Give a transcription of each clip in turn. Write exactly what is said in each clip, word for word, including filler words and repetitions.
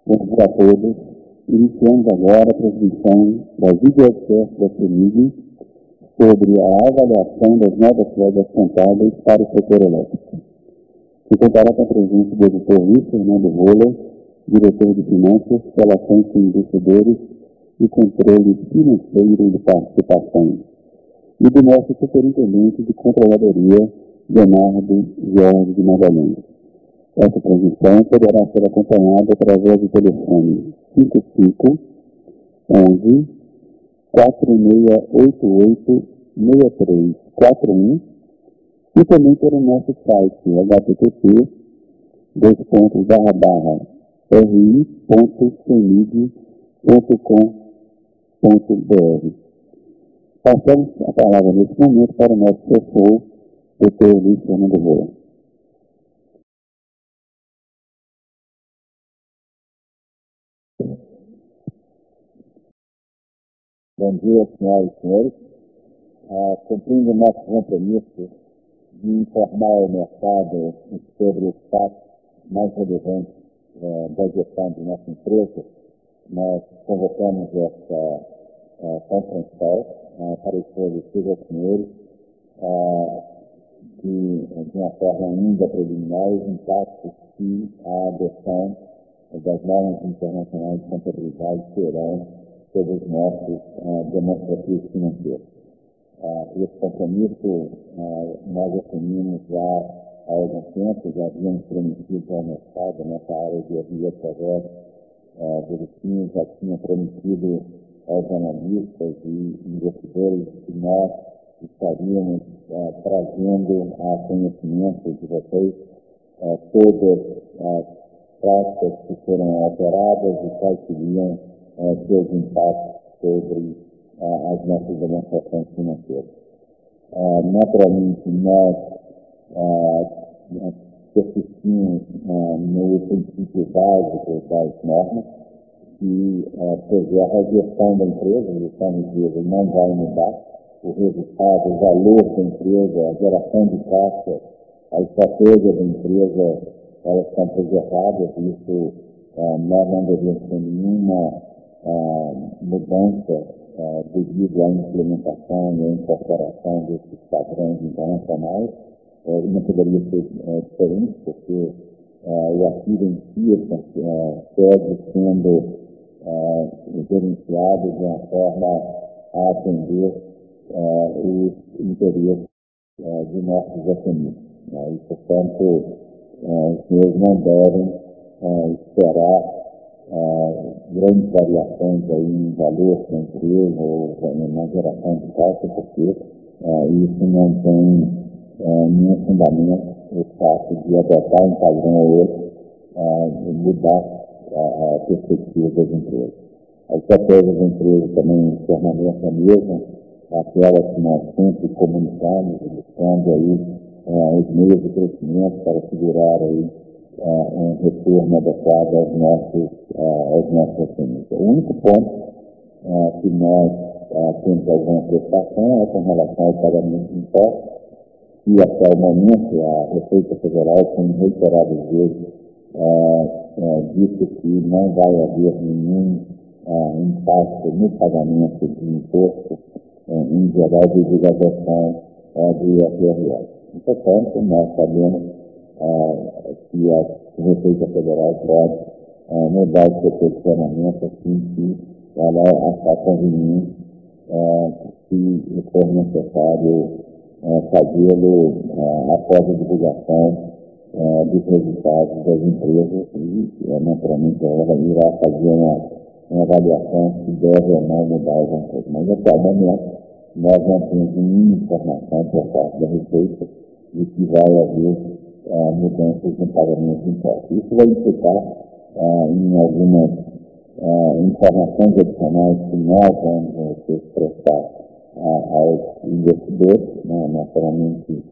Bom dia a todos. Iniciamos agora a transmissão da videocast da CEMIG sobre a avaliação das novas regras contábeis para o setor elétrico. Se contará com a presença do editor Luiz Fernando Rola, diretor de Finanças, Relações com Investidores e Controle Financeiro de Participações, e do nosso superintendente de Controladoria, Leonardo Jorge de Magalhães. Essa transmissão poderá ser acompanhada através do telefone cinco cinco, onze, quatro seis oito oito, seis três quatro um e também pelo nosso site h t t p dois pontos barra barra r i ponto cemig ponto com ponto b r. Passamos a palavra nesse momento para o nosso professor, doutor Luiz Fernando Rola. Bom dia, senhoras e senhores. Ah, cumprindo o nosso compromisso de informar o mercado sobre os fatos mais relevantes eh, da gestão de nossa empresa, nós convocamos esta ah, conference call ah, para esclarecer aos senhores ah, de, de uma forma ainda preliminar os impactos que a adoção das normas internacionais de contabilidade terão sobre os nossos ah, demonstrativos financeiros. Ah, esse compromisso ah, nós assumimos já há algum tempo, já havíamos prometido ao mercado, nessa área de havia através ah, do Rufim, já tinha prometido aos analistas e investidores que nós estaríamos ah, trazendo a conhecimento de vocês ah, todas as práticas que foram alteradas e quais seriam Uh, seus impactos sobre uh, as nossas demonstrações financeiras. Uh, naturalmente, nós uh, persistimos uh, no princípio básico das normas que uh, preserva a gestão da empresa. A gestão da empresa não vai mudar. O resultado, o valor da empresa, a geração de caixa, a estratégia da empresa, elas estão preservadas. Isso uh, nós não devemos ter nenhuma a mudança uh, devido à implementação e à incorporação desses padrões internacionais. Uh, não poderia ser uh, diferente, porque uh, o ativo em si uh, segue sendo uh, gerenciado de uma forma a atender uh, os interesses uh, de nossos acionistas. Uh, e, portanto, uh, os senhores não devem uh, esperar Uh, grandes variações aí em valor da empresa ou na geração de caixa, porque uh, isso não tem uh, nenhum fundamento, o fato de adotar um padrão ou outro uh, mudar a, a perspectiva das empresas. A estratégia da empresa também permanece a mesma, aquela que nós sempre comunicamos, buscando aí uh, os meios de crescimento para segurar aí Uh, um retorno adequado aos nossos, uh, aos nossos acionistas. O único ponto uh, que nós uh, temos alguma preocupação é com relação ao pagamento de impostos, e até o momento a Receita Federal tem reiteradas vezes uh, uh, dito que não vai haver nenhum uh, impacto no pagamento de imposto uh, em geral devido à adoção uh, do I R R S. Portanto, nós sabemos Uh, que a Receita Federal pode uh, mudar o seu posicionamento assim que ela achar conveniente, uh, se for necessário uh, fazê-lo uh, após a divulgação uh, dos resultados das empresas e, uh, naturalmente, ela irá fazer uma, uma avaliação se deve ou não mudar alguma coisa. Mas, até o momento, nós não temos nenhuma informação por parte da Receita de que vai haver Uh, mudanças no pagamento de impostos. Isso vai implicar uh, em algumas uh, informações adicionais que nós vamos ter que prestar uh, aos investidores. Né? Naturalmente,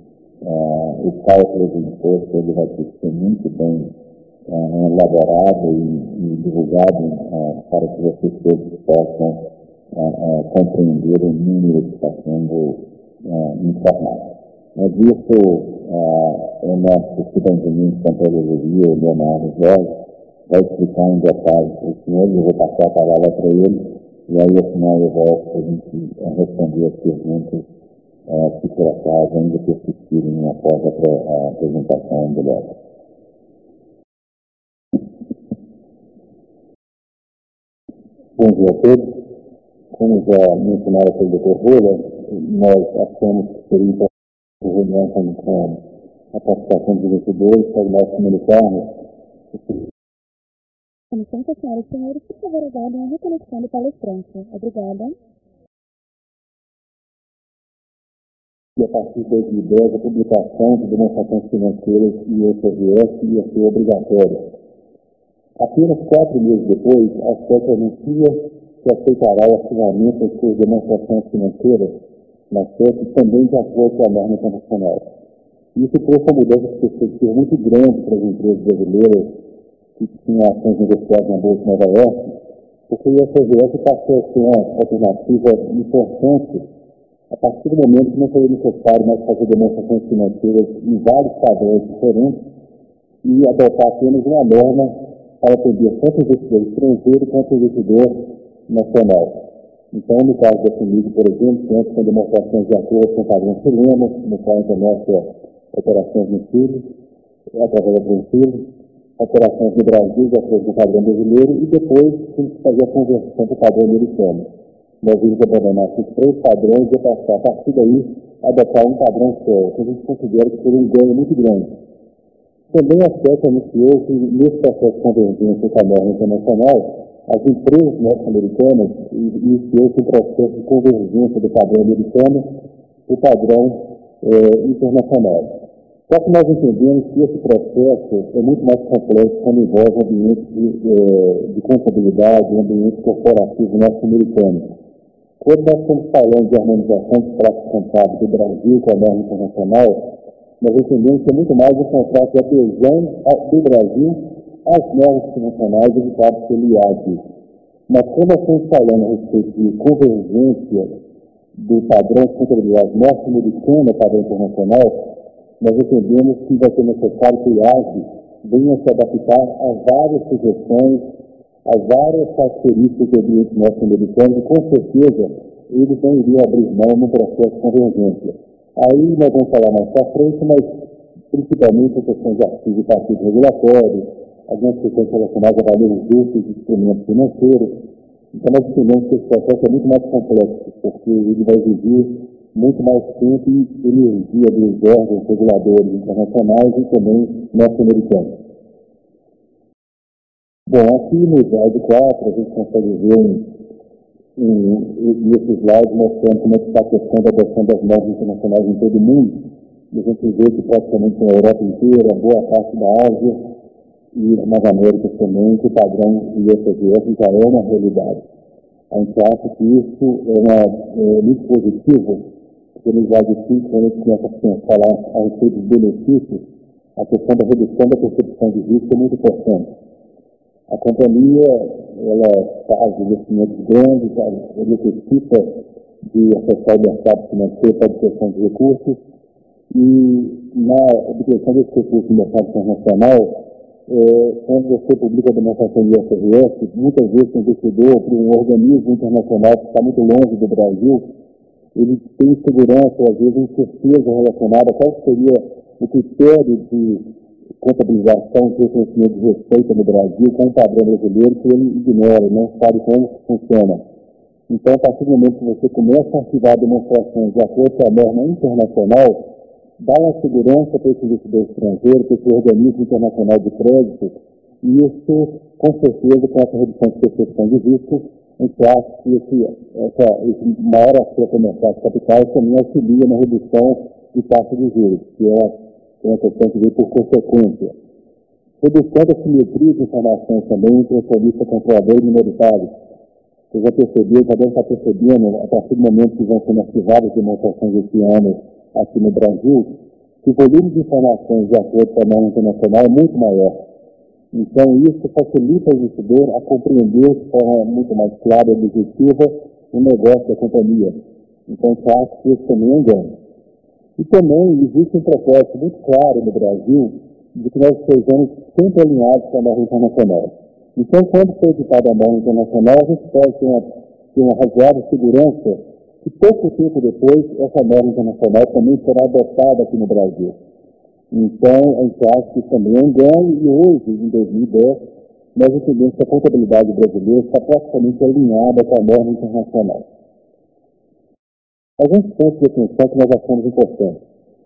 uh, o cálculo do imposto ele vai ter que ser muito bem uh, elaborado e, e divulgado uh, para que vocês todos possam uh, uh, compreender o número que está sendo uh, informado. Mas isso, uh, o nosso superintendente de Controladoria, o Leonardo Jorge, vai explicar em detalhes para o senhor, e eu vou passar a palavra para ele, e aí ao final eu volto para a gente responder as perguntas uh, que por acaso ainda persistirem após a, a apresentação do Léo. Bom dia a todos. Como já mencionaram pelo doutor Rola, nós achamos que seria importante a reunião com, com a participação dos investidores para nós comunicarmos. Com licença, senhoras e senhores, por favor, aguardem a reconexão do palestrante. Obrigada. E a partir de dois mil e dez, a publicação de demonstrações financeiras e I S R S ia ser obrigatória. Apenas quatro meses depois, a SEC anuncia que aceitará o arquivamento das suas demonstrações financeiras na SEC também de acordo com a norma internacional. Isso trouxe uma mudança de perspectiva muito grande para as empresas brasileiras que tinham ações negociadas na Bolsa de Nova York, porque o I S R S passou a ser uma alternativa importante a partir do momento que não foi necessário mais fazer demonstrações financeiras em vários padrões diferentes e adotar apenas uma norma para atender tanto o investidor estrangeiro quanto o investidor nacional. Então, no caso da FMIG, por exemplo, que antes com demonstrações de acordo com o padrão chileno, no qual interessa operações no Chile, através da Brasil, operações no Brasil de acordo com o padrão brasileiro e depois tem que fazer a conversão para o padrão americano. Nós vimos abandonar esses três padrões e passar a partir daí a adotar um padrão só, que a gente considera que seria um ganho muito grande. Também a SEC anunciou que nesse processo de convergência com a norma internacional, as empresas norte-americanas iniciou-se um processo de convergência do padrão americano para o padrão eh, internacional. Só que nós entendemos que esse processo é muito mais complexo quando envolve o ambiente de, eh, de contabilidade, o ambiente corporativo norte-americano. Quando nós estamos falando de harmonização de práticas contábeis do Brasil com a norma internacional, nós entendemos que é muito mais um contrato de adesão do Brasil às normas internacionais editadas pelo I A D. Mas como nós estamos falando a respeito de convergência do padrão de contabilidade norte-americano ao padrão internacional, nós entendemos que vai ser necessário que o I A D venha se adaptar a várias sugestões, a várias características do ambiente norte-americano e, com certeza, eles não iriam abrir mão no processo de convergência. Aí nós vamos falar mais para frente, mas principalmente a questão de artigos de partido regulatório, algumas questões relacionadas a valores justos de instrumentos financeiros. Então nós entendemos que esse processo é muito mais complexo, porque ele vai exigir muito mais tempo e energia dos órgãos reguladores internacionais e também norte-americanos. Bom, aqui no slide quatro a gente consegue ver um, um, um, esse slide mostrando como é que está a questão da adoção das normas internacionais em todo o mundo. E a gente vê que praticamente na Europa inteira, boa parte da Ásia e nas Américas também, que o padrão I S R S já é uma realidade. A gente acha que isso é, uma, é muito positivo, porque no slide cinco, quando a gente começa a falar a respeito dos benefícios, a questão da redução da percepção de risco é muito importante. A companhia, ela faz investimentos grandes, ela necessita de acessar o mercado financeiro para a obtenção de recursos, e na obtenção desse recurso no mercado internacional, é, quando você publica a demonstração de I S R S, muitas vezes o investidor, para um organismo internacional que está muito longe do Brasil, ele tem insegurança, às vezes incerteza relacionada a qual seria o critério de contabilização e reconhecimento de receita no Brasil com o padrão brasileiro, que ele ignora, não sabe como funciona. Então, a partir do momento que você começa a arquivar demonstrações de acordo com a norma internacional, dá uma segurança para esse investidor estrangeiro, para esse organismo internacional de crédito, e isso, com certeza, com essa redução de percepção de risco, a gente acha que esse, essa, esse maior acesso ao mercado de capitais também auxilia na redução de taxa de juros, que é uma questão que vem por consequência. Redução da simetria de informações também entre acionista controlador e minoritário. Você já percebeu, já deve estar percebendo, a partir do momento que vão sendo arquivadas demonstrações esse ano aqui no Brasil, que o volume de informações de acordo com a norma internacional é muito maior. Então, isso facilita o investidor a compreender de forma muito mais clara e objetiva o negócio da companhia. Então, eu acho que isso também é um ganho. E também existe um propósito muito claro no Brasil de que nós estejamos sempre alinhados com a norma internacional. Então, quando foi editada a norma internacional, a gente pode ter uma, ter uma razoável segurança que pouco tempo depois essa norma internacional também será adotada aqui no Brasil. Então, a gente acha que isso também é um ganho, e hoje, em dois mil e dez, nós entendemos que a contabilidade brasileira está praticamente alinhada com a norma internacional. Alguns pontos de atenção que nós achamos importantes.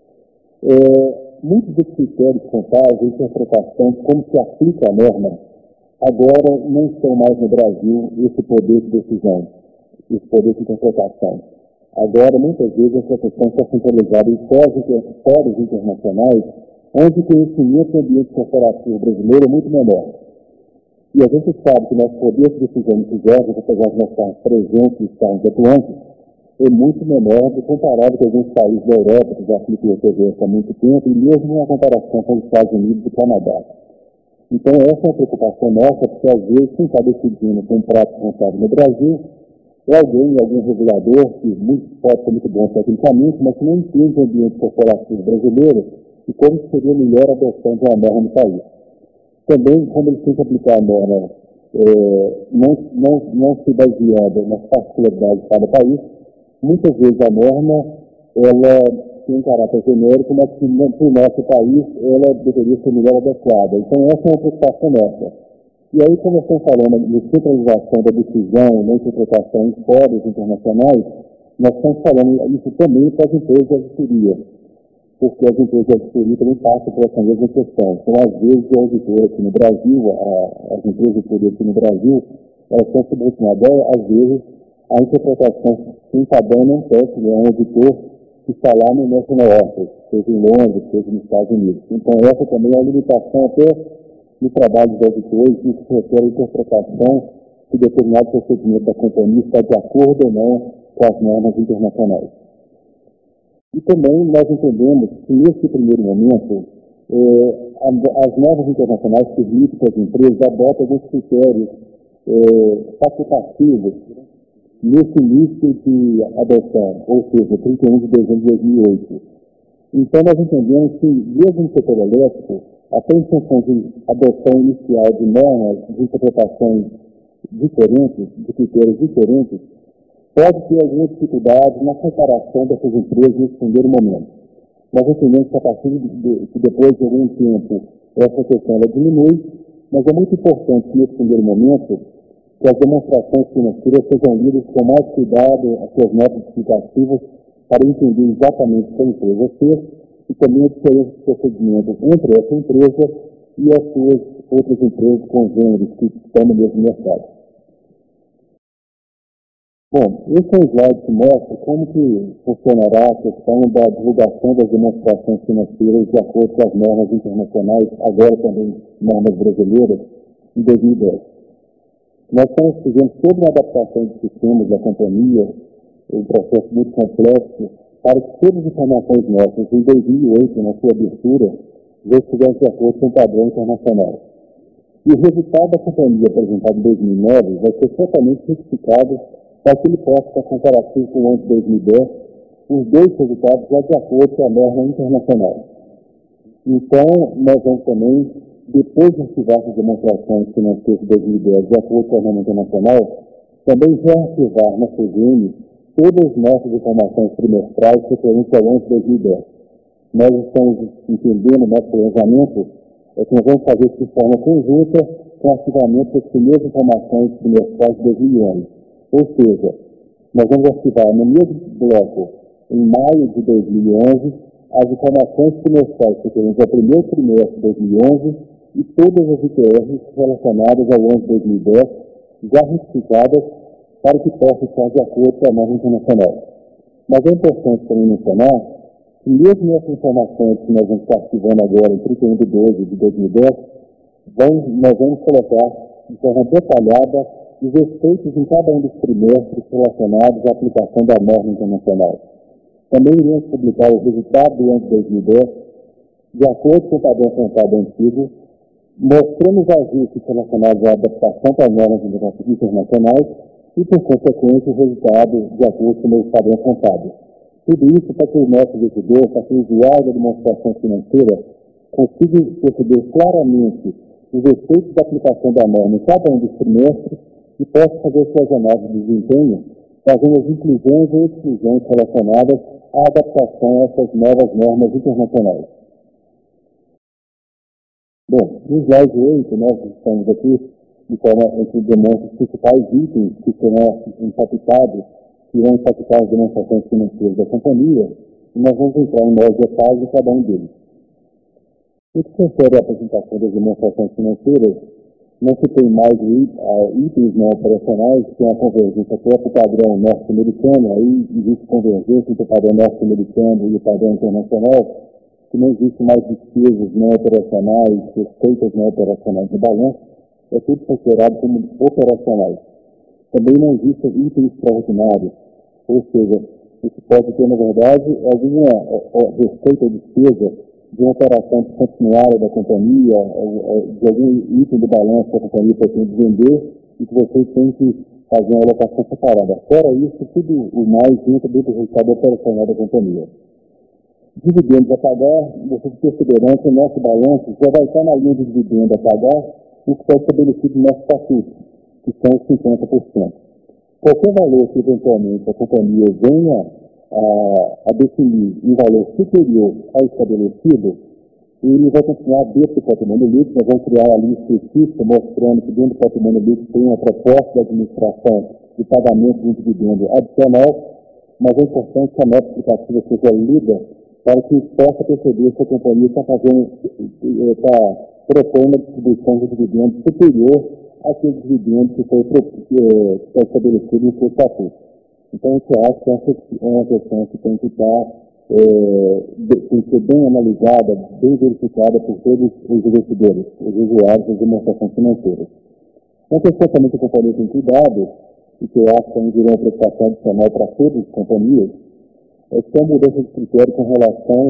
É, muitos dos critérios contábeis, a interpretação de como se aplica a norma, agora não estão mais no Brasil esse poder de decisão, esse poder de interpretação. Agora, muitas vezes, essa questão está centralizada em fóruns internacionais, onde o conhecimento do ambiente corporativo brasileiro é muito menor. E a gente sabe que nosso poder de decisão nesses órgãos, apesar de nós estarmos presentes e estarmos atuantes, é muito menor do comparado com alguns países da Europa, que já aplicam o T V S há muito tempo, e mesmo uma comparação com os Estados Unidos e Canadá. Então, essa é uma preocupação nossa, porque às vezes quem está decidindo com um prato contábil no Brasil é alguém, algum regulador, que muito, pode ser muito bom tecnicamente, mas que não entende o ambiente corporativo brasileiro e como seria melhor a adoção de uma norma no país. Também, como eles têm que aplicar a norma, é, não, não, não se baseando nas particularidades de cada país, muitas vezes a norma ela tem um caráter genérico, mas que para o nosso país ela deveria ser melhor adequada. Então, essa é uma preocupação nossa. E aí, como nós estamos falando de centralização da decisão, na interpretação em fóruns internacionais, nós estamos falando isso também para as empresas de auditoria, porque as empresas de auditoria também passam por essa mesma questão. Então, às vezes, o auditor aqui no Brasil, a, as empresas de auditoria aqui no Brasil, elas estão subordinadas, às vezes, à interpretação que está dando um teste, né, um auditor que está lá no National Office, seja em Londres, seja nos Estados Unidos. Então, essa também é uma limitação até no trabalho dos auditores, que se refere à interpretação se determinado procedimento da companhia está de acordo ou não com as normas internacionais. E também nós entendemos que, nesse primeiro momento, eh, as normas internacionais permitem que as empresas adotem alguns critérios eh, facultativos nesse início de adoção, ou seja, trinta e um de dezembro de dois mil e oito. Então, nós entendemos que, mesmo no setor elétrico, até em função de adoção inicial de normas de interpretações diferentes, de critérios diferentes, pode ter alguma dificuldade na comparação dessas empresas nesse primeiro momento. Nós entendemos que a partir de, de, de depois de algum tempo essa questão ela diminui, mas é muito importante que nesse primeiro momento que as demonstrações financeiras sejam lidas com mais cuidado as suas notas explicativas para entender exatamente o que a empresa fez e também a diferença de procedimento entre essa empresa e as suas outras empresas congêneres que estão no mesmo mercado. Bom, esse é um slide que mostra como que funcionará a questão da divulgação das demonstrações financeiras de acordo com as normas internacionais, agora também normas brasileiras, em dois mil e dez. Nós estamos fazendo toda uma adaptação de sistemas da companhia, um processo muito complexo, para que todas as informações nossas, em dois mil e oito, na sua abertura, já estivessem de acordo com o padrão internacional. E o resultado da companhia apresentado em dois mil e nove vai ser totalmente retificado para que ele possa estar comparativo com o ano de dois mil e dez, os dois resultados já de acordo com a norma internacional. Então, nós vamos também, depois de ativar as demonstrações financeiras de dois mil e dez, de acordo com a norma internacional, também reativar na C V M todas as nossas informações trimestrais referentes ao ano de dois mil e dez. Nós estamos entendendo, nosso planejamento é que nós vamos fazer isso de forma conjunta com o arquivamento das primeiras informações trimestrais de dois mil e onze. Ou seja, nós vamos arquivar no mesmo bloco, em maio de dois mil e onze, as informações trimestrais referentes ao primeiro trimestre de dois mil e onze e todas as I T Rs relacionadas ao ano de dois mil e dez, já retificadas para que possa estar de acordo com a norma internacional. Mas é importante também mencionar que mesmo essas informações que nós vamos estar arquivando agora em trinta e um de doze de dois mil e dez, vamos, nós vamos colocar de forma detalhada os efeitos em cada um dos trimestres relacionados à aplicação da norma internacional. Também iremos publicar o resultado do ano de dois mil e dez, de acordo com o padrão contábil antigo, mostrando os ajustes relacionados à adaptação para as normas internacionais e, por consequência, o resultado de acordo com o novo padrão contábil. Tudo isso para que o nosso investidor, para que o usuário da demonstração financeira consiga perceber claramente os efeitos da aplicação da norma em cada um dos trimestres e possa fazer suas análises de desempenho, fazendo as inclusões e exclusões relacionadas à adaptação a essas novas normas internacionais. Bom, no slide oito, nós estamos aqui de forma que demonstra os principais itens que serão impactados, que irão impactar as demonstrações financeiras da companhia, e nós vamos entrar em mais detalhes de cada um deles. No que confere a apresentação das demonstrações financeiras, não se tem mais itens não operacionais, que é a convergência até para o padrão norte-americano, aí existe convergência entre o padrão norte-americano e o padrão internacional, que não existe mais despesas não operacionais, receitas não operacionais de balanço, é tudo considerado como operacionais. Também não existem itens extraordinários, ou seja, o que pode ter, na verdade, alguma receita ou despesa de uma operação continuada da companhia, de algum item do balanço que a companhia pretende vender e que você tem que fazer uma alocação separada. Fora isso, tudo o mais entra dentro do resultado operacional da companhia. Dividendos a pagar, vocês perceberão que o nosso balanço já vai estar na linha de dividendo a pagar, o que está estabelecido no nosso estatuto, que são os cinquenta por cento. Qualquer valor que eventualmente a companhia venha a, a definir um valor superior ao estabelecido, ele vai continuar dentro do patrimônio líquido. Nós vamos criar uma linha específica mostrando que dentro do patrimônio líquido tem uma proposta da administração de pagamento de um dividendo adicional, mas é importante que a nota explicativa seja lida para que possa perceber se a companhia está fazendo, está propondo a distribuição de dividendos superior àquele dividendo que foi, que foi estabelecido no seu estatuto. Então, eu acho que essa é uma questão que tem que estar, é, tem que ser bem analisada, bem verificada por todos os investidores, os usuários das demonstrações financeiras. Uma questão também que a companhia tem cuidado, e que eu acho que é uma preocupação adicional para todas as companhias, é que tem uma mudança de critério com relação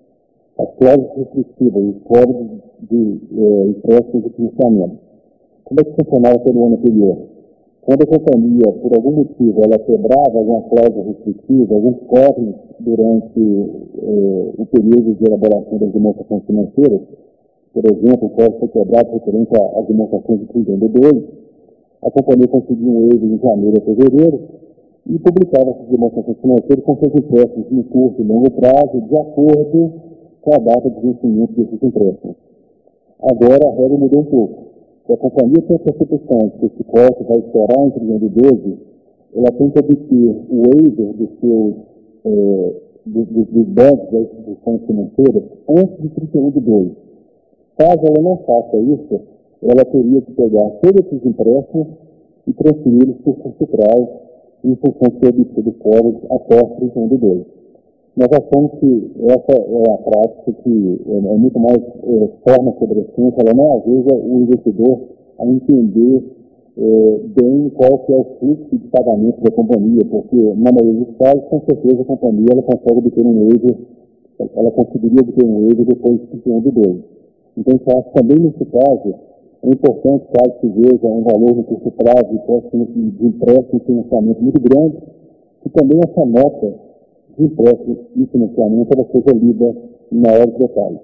às cláusulas restritivas, os códigos de eh, empréstimos e financiamento. Como é que funcionava pelo ano anterior? Quando a companhia, por algum motivo, ela quebrava alguma cláusula restritiva, alguns códigos durante eh, o período de elaboração das demonstrações financeiras, por exemplo, o código foi quebrado referente às demonstrações de trinta e dois, a companhia conseguia um waiver em janeiro a fevereiro, e publicava essas demonstrações financeiras com seus empréstimos no curto e longo prazo, de acordo com a data de vencimento desses empréstimos. Agora a regra mudou um pouco. Se a companhia tem a percepção de que esse corte vai estourar em trinta e doze, ela tem que obter o waiver dos seus eh, dos, dos bancos das instituições financeiras antes de trinta e um de dois. Caso ela não faça isso, ela teria que pegar todos esses empréstimos e transferi-los por curto prazo, em função de ter obtido códigos após trinta e um de dois. Nós achamos que essa é uma prática que é, é muito mais é, forma sobre a ciência, ela não ajuda o investidor a entender é, bem qual que é o fluxo de pagamento da companhia, porque na maioria dos casos, com certeza, a companhia ela consegue obter um waiver, ela conseguiria obter um waiver depois de trinta e um de dois. Então, eu acho que também nesse caso, é importante, caso se veja um valor no curto prazo de empréstimo e financiamento muito grande, que também essa nota de empréstimo e financiamento ela seja lida em maiores detalhes.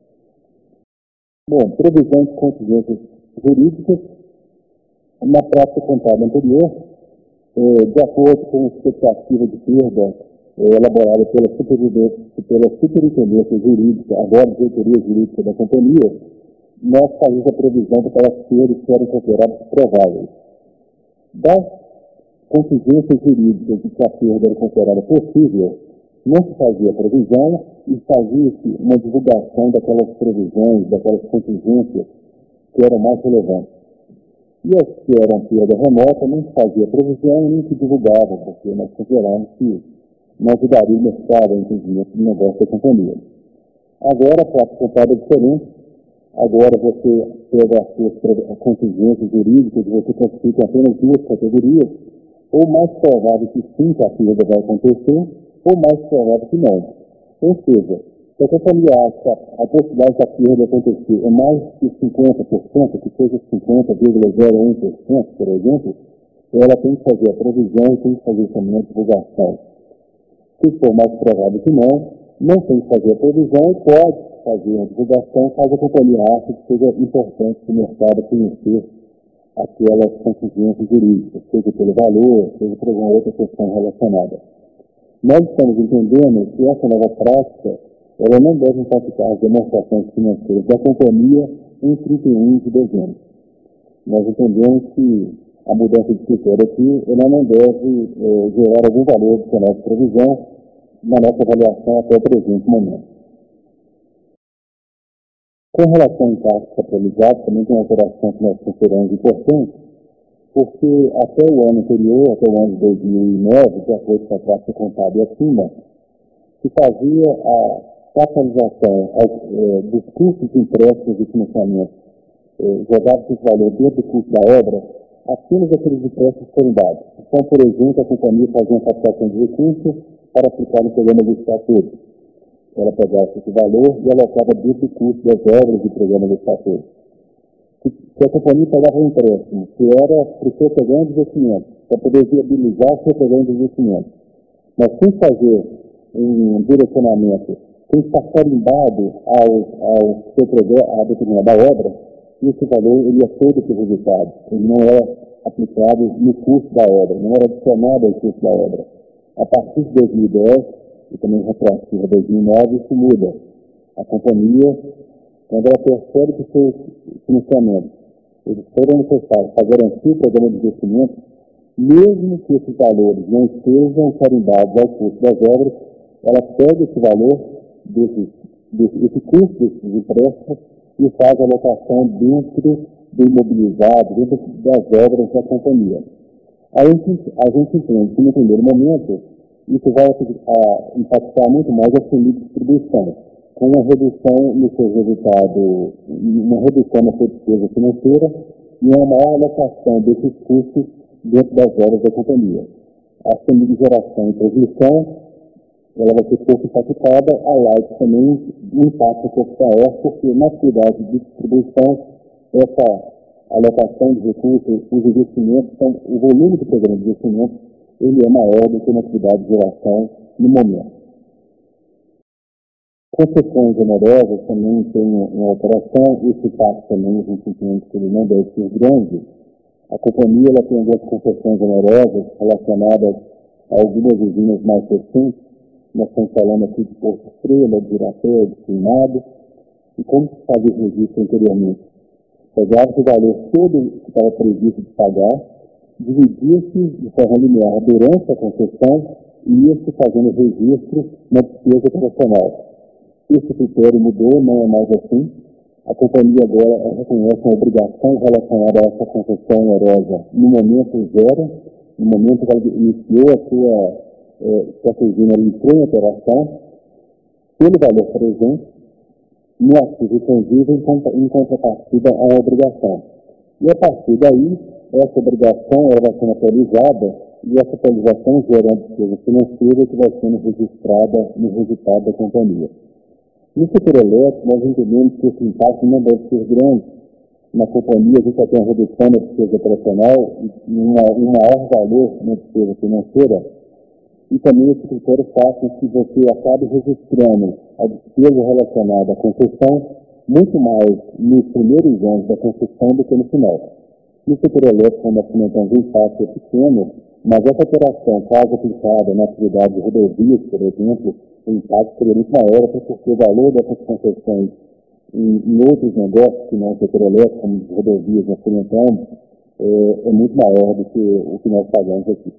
Bom, previsões de contingências jurídicas. Na prática contábil anterior, eh, de acordo com a expectativa de perda eh, elaborada pela superintendência, pela superintendência jurídica, agora diretoria jurídica da companhia, nós fazemos a previsão de que elas perdas que eram consideradas prováveis. Das contingências jurídicas de que a perda era considerada possível, não se fazia previsão e fazia-se uma divulgação daquelas previsões, daquelas contingências que eram mais relevantes. E as que eram perda remota não se fazia previsão e nem se divulgava, porque nós consideramos que não ajudaria o mercado a entendimento do negócio da companhia. Agora, a prática contábil é diferente. Agora você pega as suas contingências jurídicas e você classifica apenas duas categorias, ou mais provável que sim, que a perda vai acontecer, ou mais provável que não. Ou seja, se a companhia acha a possibilidade da perda acontecer é mais que cinquenta por cento, que seja cinquenta vírgula zero um por cento, por exemplo, ela tem que fazer a previsão e tem que fazer também a divulgação. Se for mais provável que não, não tem que fazer a previsão e pode fazer a divulgação caso a companhia ache que seja importante para o mercado conhecer aquelas contingências jurídicas, seja pelo valor, seja por alguma outra questão relacionada. Nós estamos entendendo que essa nova prática ela não deve impactar as demonstrações financeiras da companhia em trinta e um de dezembro. Nós entendemos que a mudança de critério aqui ela não deve eh, gerar algum valor adicional de provisão na nossa avaliação até o presente momento. Com relação ao impacto capitalizado, também tem uma alteração que nós consideramos importante, porque até o ano anterior, até o ano de dois mil e nove, de acordo com a prática contábil acima, se fazia a capitalização eh, dos custos de empréstimos e financiamento eh, jogados esse valor dentro do custo da obra, apenas aqueles empréstimos foram dados. Então, por exemplo, a companhia fazia uma captação de recursos para aplicar no programa licitatório. Ela pegava esse valor e alocava dentro do custo das obras do programa licitatório. Se, se a companhia pegava um empréstimo, que era para o seu programa de investimento, para poder viabilizar o seu programa de investimento, mas sem fazer um direcionamento, sem estar carimbado ao, ao seu programa, à determinada obra, esse valor ele é todo para o resultado. Ele não é aplicado no custo da obra, não era adicionado ao custo da obra. A partir de dois mil e dez, e também retroativo a dois mil e nove, isso muda. A companhia, quando ela percebe que seus financiamentos eles foram necessários para garantir o programa de investimento, mesmo que esses valores não estejam carimbados ao custo das obras, ela pega esse valor, desse, desse, esse custo desses empréstimos, e faz a alocação dentro do imobilizado, dentro das obras da companhia. A gente, a gente entende que, no primeiro momento, isso vai a, impactar muito mais a sua distribuição, com uma redução no seu resultado, uma redução na sua despesa financeira e uma maior alocação desses custos dentro das obras da companhia. A sua geração e transmissão ela vai ser pouco impactada, a Light também impacta um pouco maior, porque na atividade de distribuição, essa alocação de recursos, os investimentos, então, o volume do programa de investimento, ele é maior do que na atividade de geração no momento. Concessões onerosas também tem uma alteração, esse impacto também a gente entende que ele não deve ser grande. A companhia ela tem algumas concessões onerosas relacionadas a algumas usinas mais recentes. Nós estamos falando aqui de Porto Estrela, de Irapé, de Queimado. E como se fazia o registro anteriormente? Pegava-se o valor todo que estava previsto de pagar, dividia-se de forma linear durante a concessão e ia-se fazendo registro na despesa operacional. Esse critério mudou, não é mais assim. A companhia agora reconhece uma obrigação relacionada a essa concessão onerosa no momento zero, no momento que ela iniciou a sua É, que a usina entrou em operação, pelo valor presente, no ativo intangível em, em contrapartida a uma obrigação. E a partir daí, essa obrigação ela vai sendo atualizada e essa atualização gera uma despesa financeira que vai sendo registrada no resultado da companhia. No setor elétrico, nós entendemos que esse impacto não deve ser grande. Na companhia, a gente vai ter uma redução na despesa operacional e uma, um maior valor na despesa financeira. E também esse critério faz com que você acabe registrando a despesa relacionada à concessão muito mais nos primeiros anos da concessão do que no final. No setor elétrico, como nós comentamos, o impacto é pequeno, mas essa operação, caso aplicada na atividade de rodovias, por exemplo, o impacto seria muito maior, até porque o valor dessas concessões em, em outros negócios, que não o setor elétrico, como rodovias, nós comentamos, é, é muito maior do que o que nós pagamos aqui.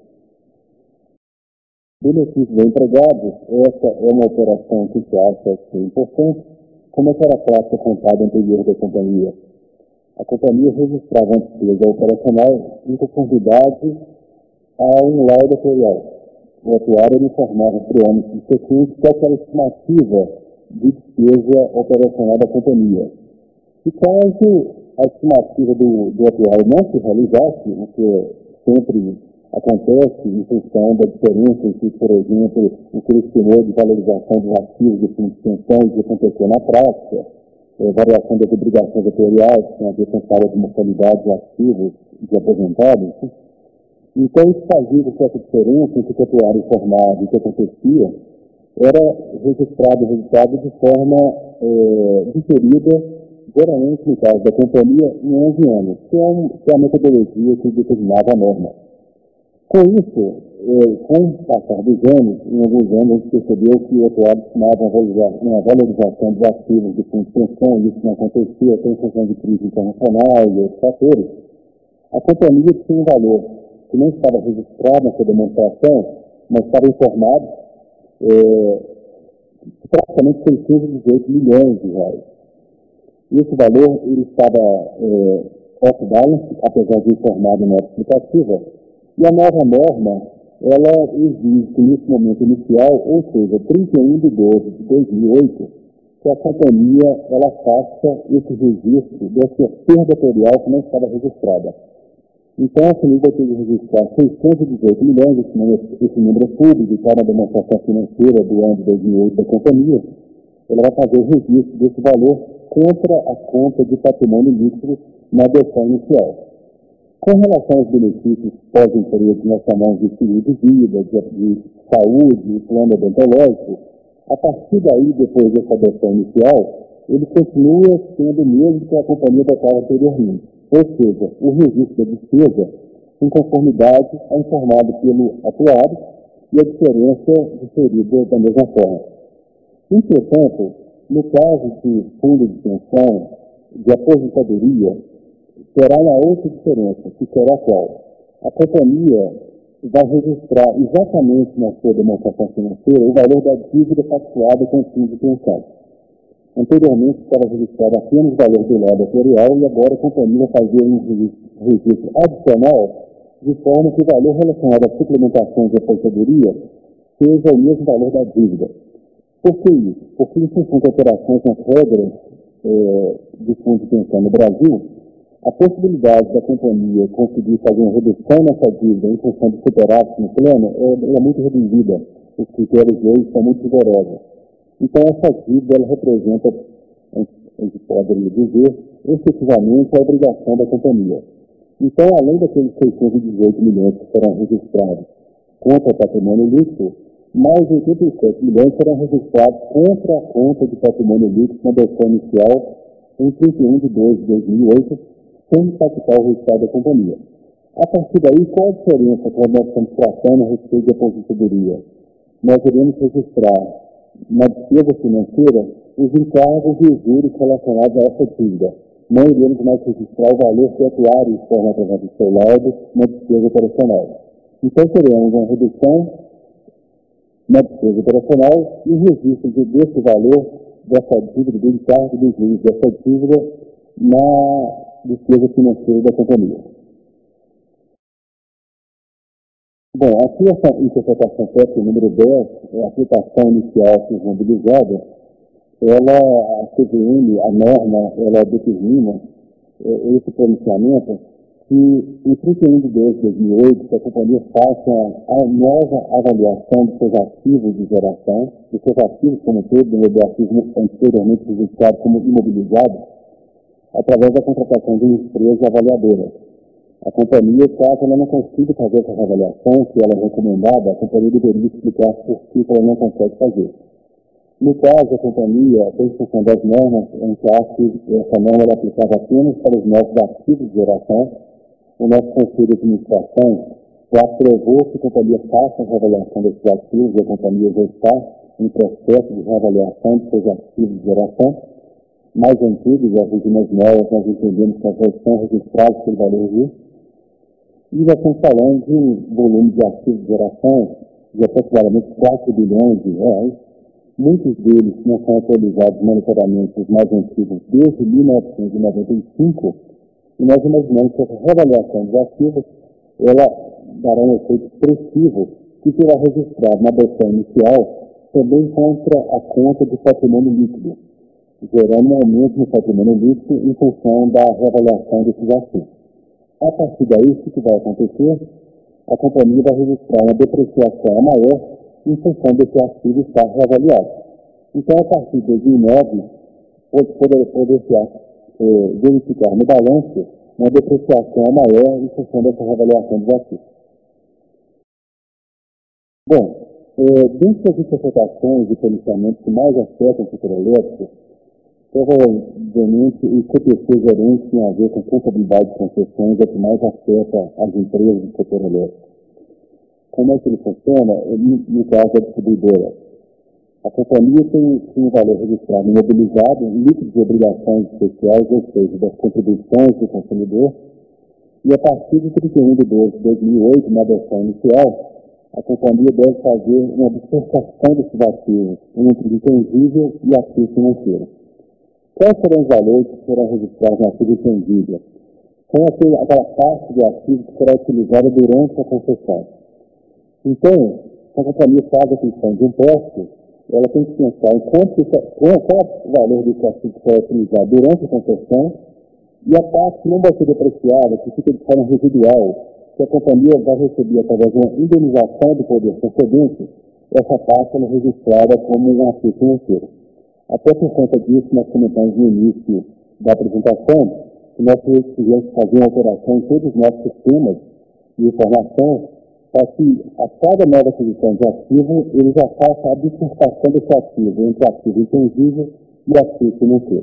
Benefícios a empregados, essa é uma operação que se acha que é importante, como era a prática contábil anterior da companhia. A companhia registrava uma despesa operacional em conformidade a um laudo atuarial. O atuário ele informava para o ano subsequente qual era a estimativa de despesa operacional da companhia. E caso a estimativa do, do atuário não se realizasse, o que sempre acontece em função da diferença entre, por exemplo, o que ele estimou de valorização dos ativos de fundo de pensão e que aconteceu na prática, é, variação das obrigações atuariais, que tem a ver com escala de mortalidade de ativos de aposentados. Então, isso fazia com que essa diferença entre o que o atuário informava e o que acontecia, era registrado o resultado de forma é, diferida, geralmente no caso da companhia, em onze anos, que é, um, que é a metodologia que determinava a norma. Com isso, é, com o passar dos anos, em alguns anos a gente percebeu que o atuário estimava uma valorização dos ativos do fundo de pensão, e isso não acontecia até em função de crise internacional e outros fatores. A companhia tinha um valor que não estava registrado na sua demonstração, mas estava informado, é, praticamente seiscentos e dezoito milhões de reais. Esse valor ele estava é, off-balance, apesar de informado na explicativa, e a nova norma, ela exige que nesse momento inicial, ou seja, trinta e um de doze de dois mil e oito, que a companhia ela faça esse registro dessa perda atuarial que não estava registrada. Então, a família vai ter que registrar seiscentos e dezoito milhões, esse número, esse número é público, está na demonstração financeira do ano de dois mil e oito da companhia. Ela vai fazer o registro desse valor contra a conta de patrimônio líquido na versão inicial. Com relação aos benefícios pós-empresa, nós chamamos de seguro de vida, de, de saúde e plano odontológico, a partir daí, depois dessa versão inicial, ele continua sendo o mesmo que a companhia tocava anteriormente. Ou seja, o registro da despesa, em conformidade, é informado pelo atuário e a diferença diferida da mesma forma. Entretanto, no caso de fundo de pensão, de aposentadoria, terá uma outra diferença, que será qual? A companhia vai registrar exatamente na sua demonstração financeira o valor da dívida pactuada com o fundo de pensão. Anteriormente estava registrado apenas o valor do lado atuarial e agora a companhia vai fazer um registro adicional de forma que o valor relacionado à suplementação de aposentadoria seja o mesmo valor da dívida. Por que isso? Porque em função de alterações nas regras é, de fundo de pensão no Brasil, a possibilidade da companhia conseguir fazer uma redução nessa dívida em função de superávit no plano é, é muito reduzida. Os critérios de hoje são muito rigorosos. Então, essa dívida ela representa, a gente poderia dizer, efetivamente a obrigação da companhia. Então, além daqueles seiscentos e dezoito milhões que serão registrados contra o patrimônio líquido, mais oitenta e sete milhões serão registrados contra a conta de patrimônio líquido na versão inicial em trinta e um de doze de dois mil e oito, sem impactar o resultado da companhia. A partir daí, qual a diferença quando nós estamos tratando a respeito de aposentadoria? Nós iremos registrar na despesa financeira os encargos e os juros relacionados a essa dívida. Não iremos mais registrar o valor que o atuário informa através do seu laudo na despesa operacional. Então, teremos uma redução na despesa operacional e o registro de, desse valor, dessa dívida, do encargo dos juros dessa dívida na despesa financeira da companhia. Bom, aqui essa interpretação técnica número dez, a aplicação inicial mobilizada, ela, a C V M, a norma, ela determina é, esse pronunciamento que em trinta e um de doze de dois mil e oito, a companhia faça a nova avaliação dos seus ativos de geração, dos seus ativos como todo, do ativo anteriormente registrado como imobilizado, através da contratação de uma empresa avaliadora. A companhia, caso ela não consiga fazer essa avaliação, que ela é recomendada, a companhia deveria explicar por que ela não consegue fazer. No caso, a companhia, em função das normas, em que acha que essa norma é aplicada apenas para os nossos ativos de geração, o nosso Conselho de Administração já aprovou que a companhia faça a reavaliação desses ativos, e a companhia já está em processo de reavaliação de seus ativos de geração. Mais antigos, as últimas novas, nós entendemos que já estão registrados pelo valor justo. E já estamos falando de um volume de ativos de geração de aproximadamente quatro bilhões de reais. Muitos deles não são atualizados monetariamente, os mais antigos, desde mil novecentos e noventa e cinco, e nós imaginamos que essa reavaliação dos ativos ela dará um efeito expressivo que será registrado na versão inicial também contra a conta de patrimônio líquido, gerando um aumento no patrimônio líquido em função da reavaliação desses ativos. A partir daí, o que vai acontecer? A companhia vai registrar uma depreciação maior em função desse ativo estar reavaliado. Então, a partir de dois mil e nove, pode poder, poder é, verificar no balanço uma depreciação maior em função dessa reavaliação dos ativos. Bom, É, dentre as interpretações e policiamentos que mais afetam o setor elétrico, provavelmente o C P C gerente tem a ver com contabilidade de concessões, é que mais afeta as empresas do setor elétrico. Como é que ele funciona? No, no caso da distribuidora, a companhia tem, tem um valor registrado imobilizado, líquido de obrigações especiais, ou seja, das contribuições do consumidor, e a partir de trinta e um de doze de dois mil e oito, na versão inicial, a companhia deve fazer uma bifurcação desses ativos entre intangível e ativo financeiro. Quais serão os valores que serão registrados no ativo intangível? São aquele, aquela parte de ativo que será utilizada durante a concessão. Então, se a companhia faz a aquisição de um posto, ela tem que pensar em quanto, qual o valor desse ativo que será utilizado durante a concessão e a parte que não vai ser depreciada, que fica de forma residual, que a companhia vai receber através de uma indenização do poder concedente, essa parte ela é registrada como um ativo financeiro. Até por conta disso, nós comentamos no início da apresentação que nós precisamos fazer uma alteração em todos os nossos sistemas de informação para que a cada nova aquisição de ativo, ele já faça a bifurcação desse ativo entre ativo intangível e ativo financeiro.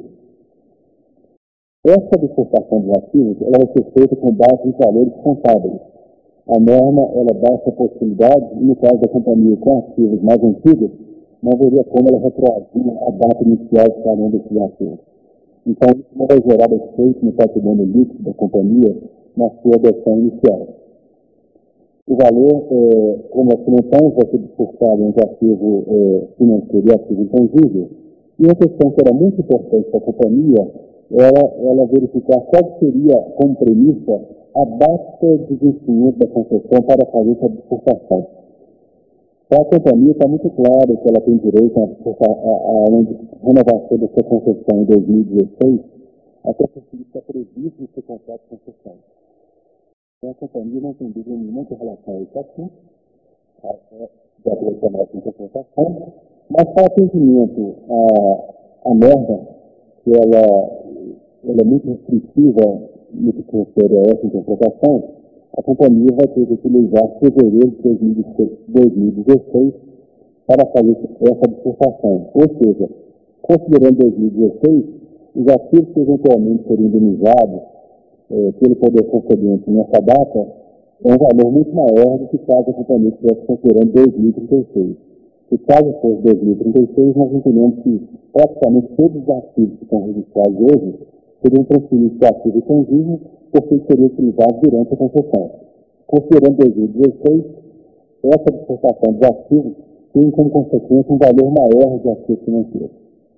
Essa bifurcação dos ativos ela vai ser feita com base em valores contábeis. A norma ela dá essa possibilidade, e no caso da companhia com ativos mais antigos, não haveria como ela retroagir a data inicial de cada um desses ativos. Então, isso não vai gerar efeito no patrimônio líquido da companhia na sua versão inicial. O valor, é, como nós comentamos, vai ser bifurcado entre ativo é, financeiro e ativo intangível. E uma questão que era muito importante para a companhia era ela verificar qual seria, como premissa, a data de vencimento da concessão para fazer essa bifurcação. Para a companhia está muito claro que ela tem direito a, a, a, a renovação da sua concessão em dois mil e dezesseis, até porque isso está previsto no seu contrato de concessão. Então a companhia não tem dúvida nenhuma com relação a esse assunto, de aprovação da concessão, mas para atendimento à norma, que ela, ela é muito restritiva no que concerne a essa interpretação, a companhia vai ter que utilizar fevereiro de dois mil e dezesseis para fazer essa bifurcação. Ou seja, considerando dois mil e dezesseis, os ativos que eventualmente seriam indenizados eh, pelo poder concedente nessa data é um valor muito maior do que caso a companhia estivesse considerando dois mil e trinta e seis. E caso fosse dois mil e trinta e seis, nós entendemos que praticamente todos os ativos que estão registrados hoje seriam transferidos para ativo intangível, porque seriam utilizados durante a concessão. Considerando dois mil e dezesseis, essa bifurcação dos ativos tem como consequência um valor maior de ativos financeiros.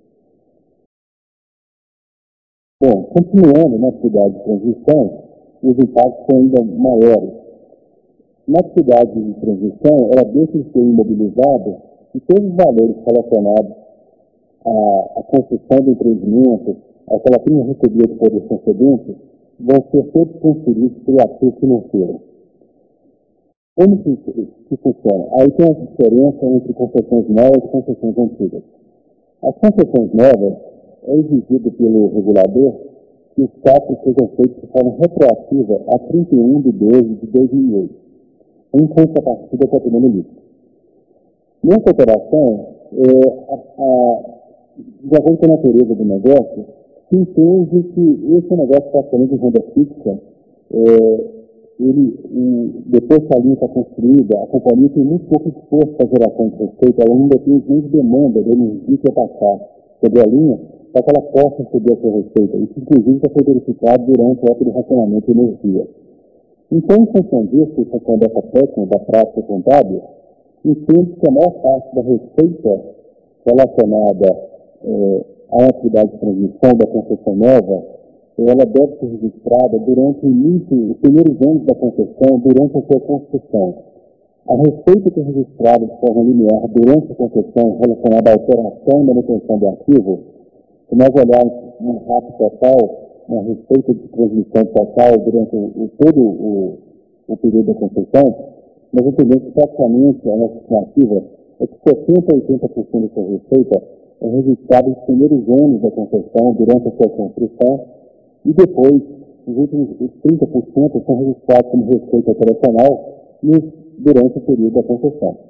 Bom, continuando na atividade de transição, os impactos são ainda maiores. Na atividade de transição, ela deixa de ser imobilizada e todos os valores relacionados à, à construção do empreendimento, ao que ela tenha recebido do poder concedente, vão ser todos transferidos para o ativo financeiro. Como que, que funciona? Aí tem uma diferença entre concessões novas e concessões antigas. As concessões novas é exigido pelo regulador que os cálculos sejam feitos de forma retroativa a trinta e um de doze de dois mil e oito, em contrapartida ao patrimônio líquido. Nessa operação, é, a, a, de acordo com a natureza do negócio, se entende que esse negócio praticamente de renda fixa, é, ele, um, depois que a linha está construída, a companhia tem muito pouco esforço para a geração de receita, ela ainda tem grande demanda de energia que passar sobre a linha para que ela possa receber a sua receita. Isso, inclusive, já foi verificado durante o ato de racionamento de energia. Então, em função disso, em função dessa técnica, da prática contábil, entende que a maior parte da receita relacionada é, à atividade de transmissão da concessão nova, ela deve ser registrada durante o início, os primeiros anos da concessão, durante a sua construção. A receita que é registrada de forma linear durante a concessão relacionada à operação e manutenção do ativo, se nós olharmos um rato total, uma receita de transmissão total durante o, o, todo o, o período da concessão, nós entendemos que praticamente a nossa estimativa é que setenta a oitenta por cento dessa receita é registrada nos primeiros anos da concessão, durante a sua construção, e depois, os últimos os trinta por cento são registrados como receita operacional durante o período da concessão.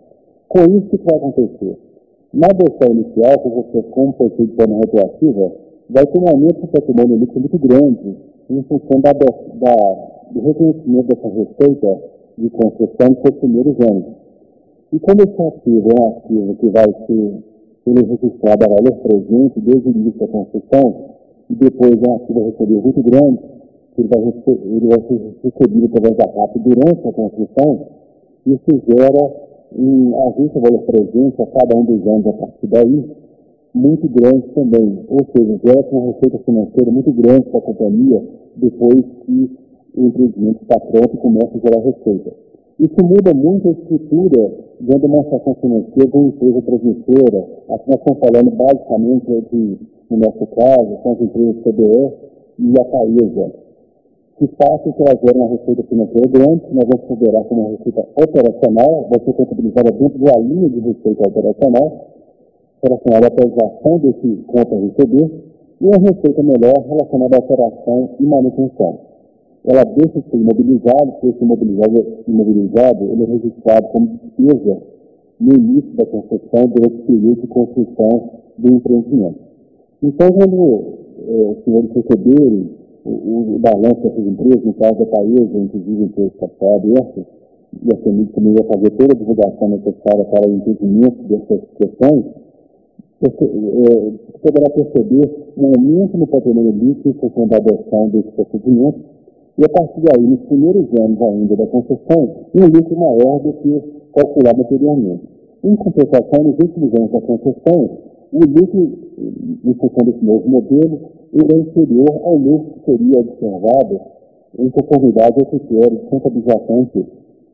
Com isso, o que vai acontecer? Na adoção inicial, que você, como foi feito de forma retroativa, vai ter um aumento do patrimônio líquido muito grande em função da, da, do reconhecimento dessa receita de concessão nos seus primeiros anos. E como esse ativo é um ativo que vai ser ele registrado a valor presente desde o início da concessão, e depois é um ativo a receber muito grande, que ele vai, receber, ele vai ser recebido através da R A P durante a construção, isso gera um ajuste ao valor presente a cada um dos anos a partir daí, muito grande também. Ou seja, gera uma receita financeira muito grande para a companhia depois que o empreendimento está pronto e começa a gerar receita. Isso muda muito a estrutura de uma demonstração financeira de uma empresa transmissora. Aqui nós estamos falando basicamente de, no nosso caso, são as empresas C B E e a Taesa, que fazem que elas geram uma receita financeira grande, que nós vamos considerar como uma receita operacional, vai ser contabilizada dentro da linha de receita operacional, relacionada à atualização desse conta a receber, e uma receita melhor relacionada à operação e manutenção. Ela deixa de ser imobilizada, se esse imobilizado, imobilizado ele é registrado como despesa no início da concessão, durante o período de construção do empreendimento. Então, quando é, os senhores receberem o, o balanço dessas empresas, no caso da Taesa, inclusive a empresa capital aberta, e a CEMIG também vai fazer toda a divulgação necessária para o entendimento dessas questões, você, é, você poderá perceber um aumento no patrimônio líquido em função da adoção desse procedimento, e a partir daí, nos primeiros anos ainda da concessão, um lucro maior do que calculado anteriormente. Em compensação, nos últimos anos da concessão, o lucro, em função desse novo modelo, ele é inferior ao lucro que seria observado em conformidade ao critério de contabilização antigo.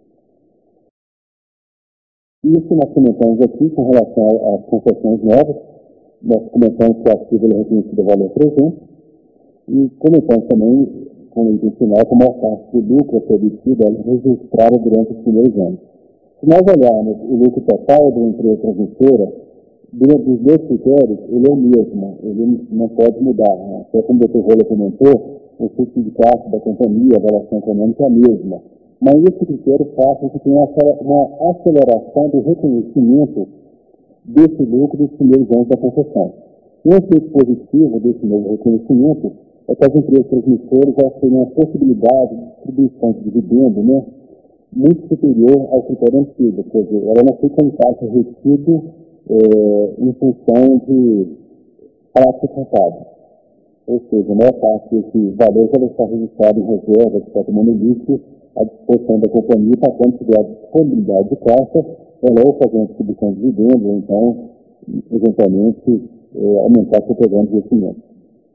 Isso nós comentamos aqui com relação às concessões novas. Nós comentamos que o ativo é reconhecido a valor presente e comentamos também com o intencional como a parte do lucro a ser obtida é registrada durante os primeiros anos. Se nós olharmos o lucro total de uma empresa transmissora, dentro dos dois critérios, ele é o mesmo, ele não pode mudar. Né? Até como o doutor Rola comentou, o fluxo de caixa da companhia, a avaliação econômica é a mesma. Mas esse critério faz com que tenha uma aceleração do reconhecimento desse lucro dos primeiros anos da concessão. Um efeito positivo desse novo reconhecimento é que as empresas transmissoras já têm a possibilidade de distribuição de dividendo, né, muito superior ao critério antigo, quer dizer, ela não fica em caixa retido é, em função de prática contábil. Ou seja, a maior parte desse valor já vai estar registrado em reserva de patrimônio líquido à disposição da companhia, para quando tiver a disponibilidade de caixa, ela ou fazer uma distribuição de dividendos, ou então, eventualmente, é, aumentar seu programa de investimento.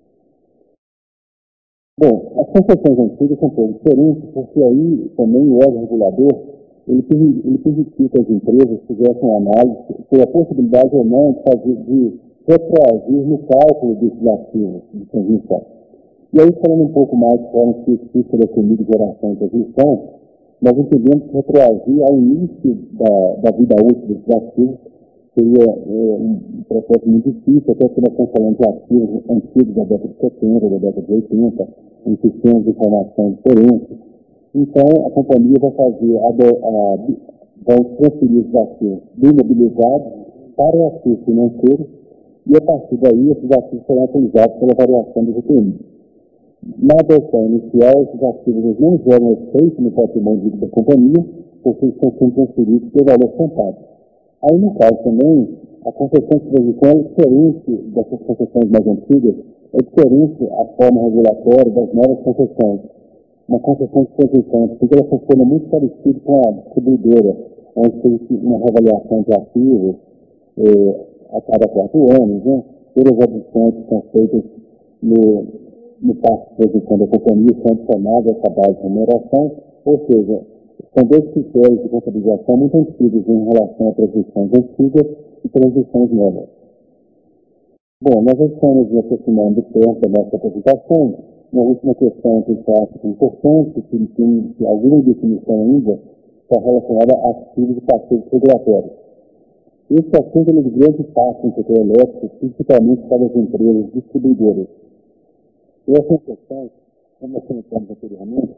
Bom, as concessões antigas são um pouco diferentes, porque aí também o órgão regulador ele, ele permitiu que as empresas fizessem uma análise sobre a possibilidade ou não de, fazer, de retroagir no cálculo desses ativos de transmissão. E aí, falando um pouco mais de forma específica da CEMIG de geração e transmissão, nós entendemos que retroagir ao início da, da vida útil desses ativos seria é, um processo muito difícil, até que nós estamos falando de ativos antigos da década de setenta, da década de oitenta, em sistemas de informação diferentes. Então, a companhia vai fazer, a, a, vai transferir os ativos imobilizados para o ativo financeiro e, a partir daí, esses ativos serão utilizados pela variação do G P I. Na adoção inicial, esses ativos não geram efeito no patrimônio líquido da companhia, porque eles estão sendo transferidos pelo valor contábil. Aí, no caso também, a concessão de transição é diferente dessas concessões mais antigas, é diferente a forma regulatória das novas concessões. Uma concessão de transição, porque ela funciona muito parecido com a distribuidora, onde tem uma reavaliação de ativos eh, a cada quatro anos, né? Todas as adições que são feitas no, no passo de transição da companhia são adicionadas a essa base de remuneração, ou seja, são dois critérios de contabilização muito antigos em relação a transições antigas e transições novas. Bom, nós já estamos nos aproximando do tempo da nossa apresentação. Uma última questão que eu acho importante, que tem alguma definição ainda, está relacionada a ativos e passivos regulatórios. Esse assunto é de grande impacto no setor elétrico, principalmente para as empresas distribuidoras. Essa questão, como nós comentamos anteriormente,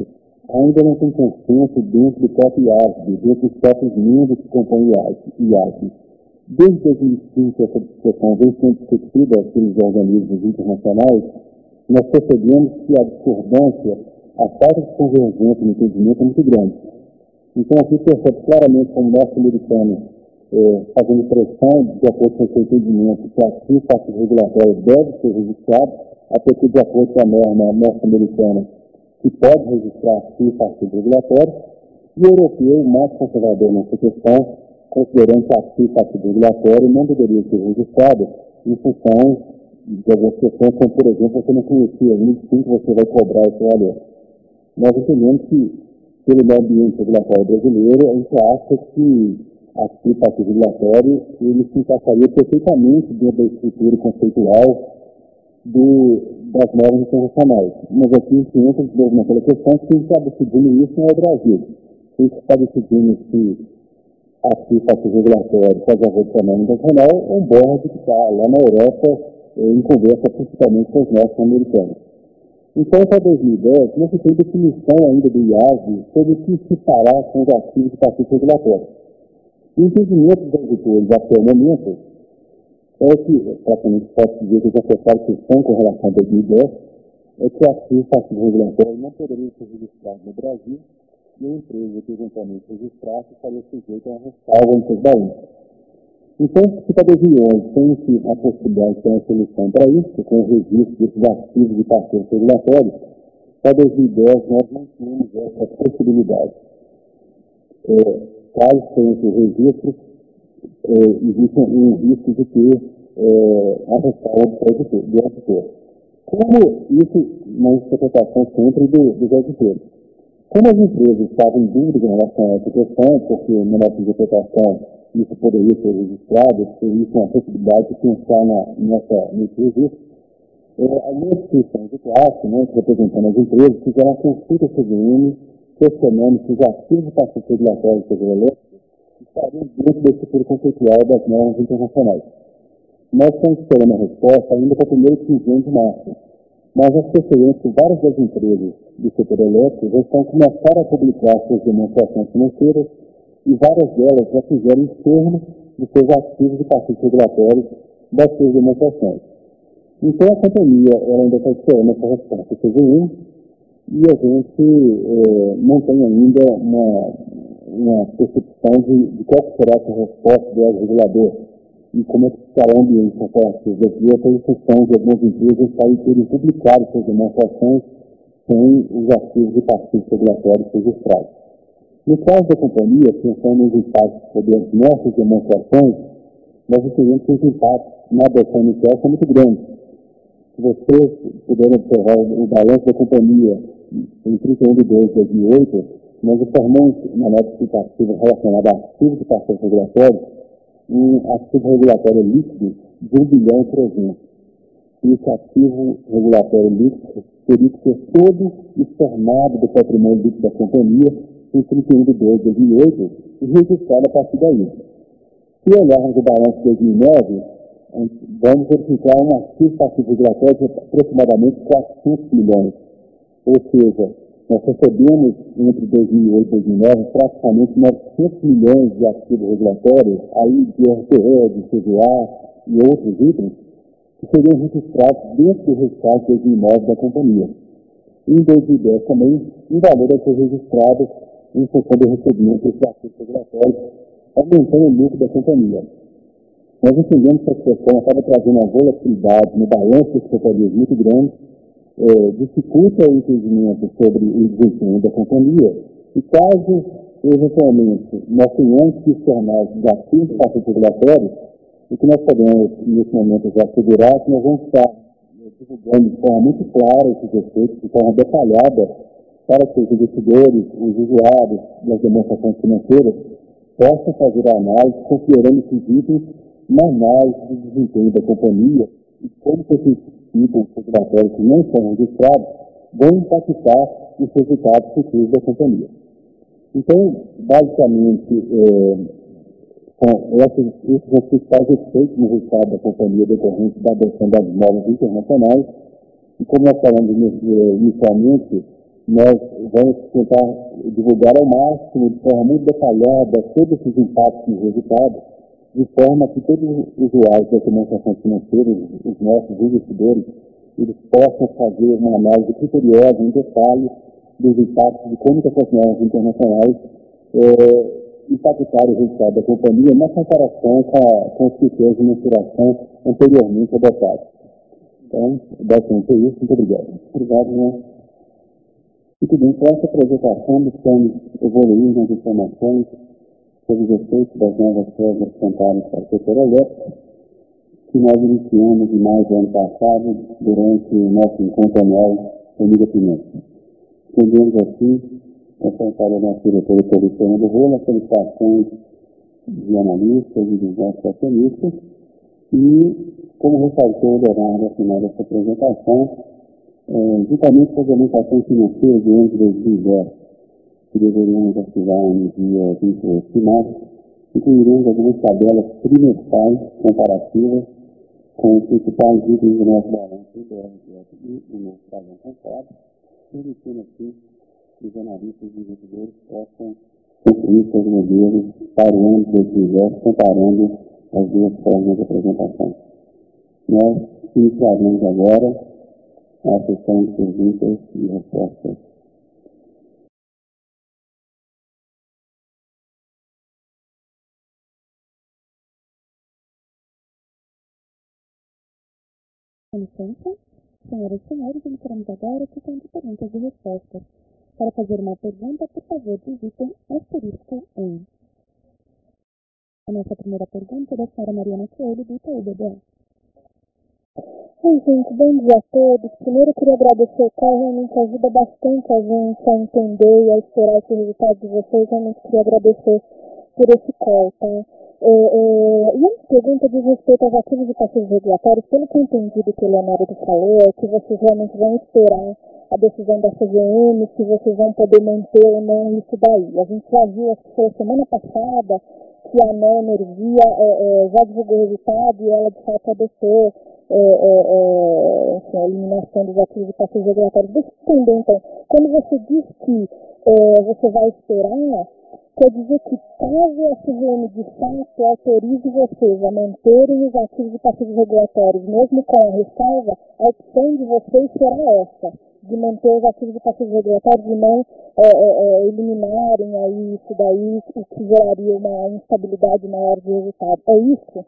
ainda não tem consenso dentro do próprio I A S B, dentro dos próprios membros que compõem o I A S B. Desde dois mil e cinco, essa discussão vem sendo discutida pelos organismos internacionais. Nós percebemos que a discordância, a falta de convergência no entendimento é muito grande. Então, aqui percebe claramente como o norte-americano, é, fazendo pressão de acordo com o seu entendimento, que ativo passivo regulatório deve ser registrado, até que, de acordo com a norma norte-americana, que pode registrar ativo passivo regulatório, e o europeu, mais conservador nessa questão, considerando que ativo passivo regulatório não deveria ser registrado em função de algumas questões, como, por exemplo, você não conhecia o que você vai cobrar esse valor. Nós entendemos que, pelo ambiente regulatório brasileiro, a gente acha que ativo passivo regulatório ele se encaixaria perfeitamente dentro da estrutura conceitual do, das normas internacionais. Mas aqui a gente entra de novo naquela questão que quem está decidindo isso não é o Brasil. Quem está decidindo se ativo passivo regulatório faz a com a norma internacional é um board que está lá na Europa em conversa principalmente com os nossos americanos. Então, para dois mil e dez, não se tem definição ainda do I A S B sobre o que separar com os ativos de passivo regulatório. O entendimento dos auditores até o momento é que, praticamente posso dizer que já fecharam questão com relação a dois mil e dez, é que o ativo passivo regulatório não poderia ser registrado no Brasil e a empresa que eventualmente registrasse estaria sujeita a uma ressalva em seus baús. Então, se para dois mil e onze tem-se a possibilidade de ter uma solução para isso, com o registro desses ativos de parceiros regulatórios, para dois mil e dez nós não tínhamos essa possibilidade. É, caso tenha esse registro, é, existe um risco de ter é, a ressalva do auditor. Como isso na interpretação sempre do, dos auditores? Como as empresas estavam em dúvida em relação a essa questão, porque na nossa interpretação isso poderia ser registrado, existe uma possibilidade de pensar na, nessa, nesse registro, é, algumas instituições de classe, né, representando as empresas, fizeram uma consulta C V M, questionando se os ativos de passivo regulatório de elétrico estariam dentro da estrutura conceitual das normas internacionais. Nós estamos esperando a resposta ainda para o primeiro quinzena de março, mas nós percebemos que várias das empresas do setor elétrico já estão começando a publicar suas demonstrações financeiras e várias delas já fizeram entorno dos seus ativos de passivos regulatórios das suas demonstrações. Então, a companhia ela ainda está esperando essa resposta do C V M e a gente eh, não tem ainda uma, uma percepção de, de qual será essa resposta do regulador e como é que estará o ambiente corporativo aqui, essa instrução de algumas empresas para terem publicado suas demonstrações sem os ativos de passivos regulatórios registrados. No caso da companhia, pensando nos impactos sobre as nossas demonstrações, nós entendemos que os impactos na adoção inicial são muito grandes. Se vocês puderem observar o balanço da companhia em trinta e um de dois de dois mil e oito, nós informamos na nota explicativa relacionada a ativos de passivos regulatórios um ativo regulatório líquido de um bilhão e trezentos. E esse ativo regulatório líquido teria que ser todo externado do patrimônio líquido da companhia em trinta e um de dois de dois mil e oito e registrado a partir daí. Se olharmos o balanço de dois mil e nove, vamos verificar um ativo passivo regulatório de aproximadamente quatrocentos milhões. Ou seja, nós recebemos entre dois mil e oito e dois mil e nove praticamente novecentos milhões de ativos regulatórios, aí de R T E, de C V A e outros itens, que seriam registrados dentro do resultado de dois mil e nove da companhia. E em dois mil e dez também, um valor a ser registrado em função do recebimento desses ativos regulatórios, aumentando o lucro da companhia. Nós entendemos que a situação acaba trazendo uma volatilidade no balanço das companhias muito grande, é, dificulta o entendimento sobre o desempenho da companhia, e caso, eventualmente, nós tenhamos que externar os ativos de passivos regulatórios, o que nós podemos, nesse momento, já assegurar que nós vamos estar divulgando de forma muito clara esses efeitos, de forma detalhada, para que os investidores, os usuários das demonstrações financeiras possam fazer a análise, considerando esses itens na análise do desempenho da companhia e como esses tipos regulatórios que não são registrados vão impactar os resultados futuros da companhia. Então, basicamente, é, são esses, esses os principais efeitos no resultado da companhia decorrente da adoção das normas internacionais. E como nós falamos inicialmente, nós vamos tentar divulgar ao máximo, de forma muito detalhada, todos esses impactos e resultados, de forma que todos os usuários da demonstração financeira, os nossos investidores, eles possam fazer uma análise criteriosa, em detalhe, dos impactos de como as sociedades internacionais é, impactaram o resultado da companhia na comparação com, a, com os critérios de mensuração anteriormente adotados. Então, basicamente é isso. Muito obrigado. Obrigado, né? Muito bem, com essa apresentação, estamos evoluindo nas informações sobre os efeitos das novas regras contábeis para o setor elétrico, que nós iniciamos em maio do ano passado, durante o nosso encontro anual Família Pimenta. Entendemos assim, apontar a nossa diretora Felipe Fernando Rola, as solicitações de analistas e dos nossos acionistas, e, como ressaltou o Leonardo ao final dessa apresentação, é, juntamente com as orientações financeiras do ano de dois mil e dez, que deveríamos ativar no dia vinte e oito de março, incluiremos algumas tabelas trimestrais comparativas com os principais itens do nosso balanço interno e do nosso balanço contábil, permitindo assim que os analistas e investidores possam construir seus modelos para o ano de dois mil e dez, comparando as duas formas de apresentação. Nós iniciaremos agora a sessão de perguntas e respostas. Com licença, senhoras e senhores, iniciaremos agora a sessão de perguntas e respostas. Para fazer uma pergunta, por favor, digitem asterisco um. A nossa primeira pergunta é da senhora Mariana Coelho, do Itaú B B A. Oi, gente, bom dia a todos. Primeiro eu queria agradecer o call, realmente ajuda bastante a gente a entender e a esperar esse resultado de vocês. Realmente queria agradecer por esse call, tá? É, é, e a pergunta diz respeito aos ativos e passivos regulatórios. Pelo que eu entendi do que o Leonardo falou, é que vocês realmente vão esperar a decisão da C G M, se vocês vão poder manter ou não isso daí. A gente já viu, acho que foi a semana passada, que a Neo Energia é, é, já divulgou o resultado e ela de fato adotou é, é, é, enfim, a eliminação dos ativos e passivos regulatórios. Deixa eu entender então, quando você diz que é, você vai esperar, quer dizer que caso a C G M de fato autorize vocês a manterem os ativos e passivos regulatórios, mesmo com a ressalva, a opção de vocês será essa, de manter os ativos e passivos regulatórios e não é, é, é, eliminarem aí isso daí, o que geraria uma instabilidade maior de resultado. É isso?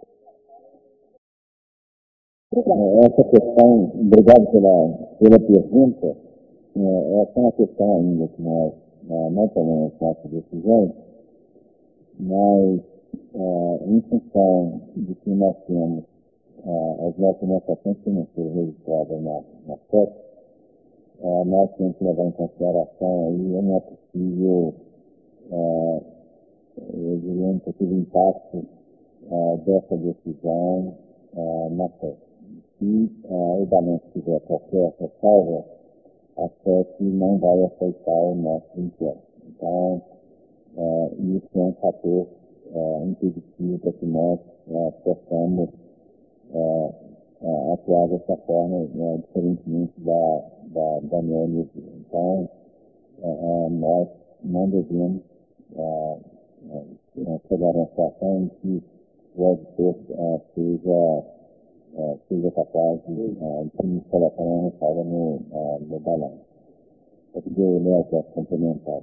Obrigado. Essa questão, obrigado pela, pela pergunta, é, essa é uma questão ainda que nós é, não tomamos nossa decisão, mas é, em função de que nós temos é, as nossas demonstrações financeiras registradas na, na S E C, é, nós temos que levar em consideração aí, não é possível, é, eu diria, um possível impacto é, dessa decisão é, na S E C. Se uh, o balanço tiver qualquer ressalva, a S E C não vai aceitar o nosso inquérito. Então, uh, isso é um fator uh, impeditivo para que nós uh, possamos uh, uh, atuar dessa forma, uh, diferentemente da, da, da Neo Energia. Então, uh, uh, nós não devemos uh, uh, chegar a uma situação em que o auditor uh, seja Uh, seja capaz de, uh, de colocar uma ressalva no, uh, no balanço. Eu queria ler a complementar.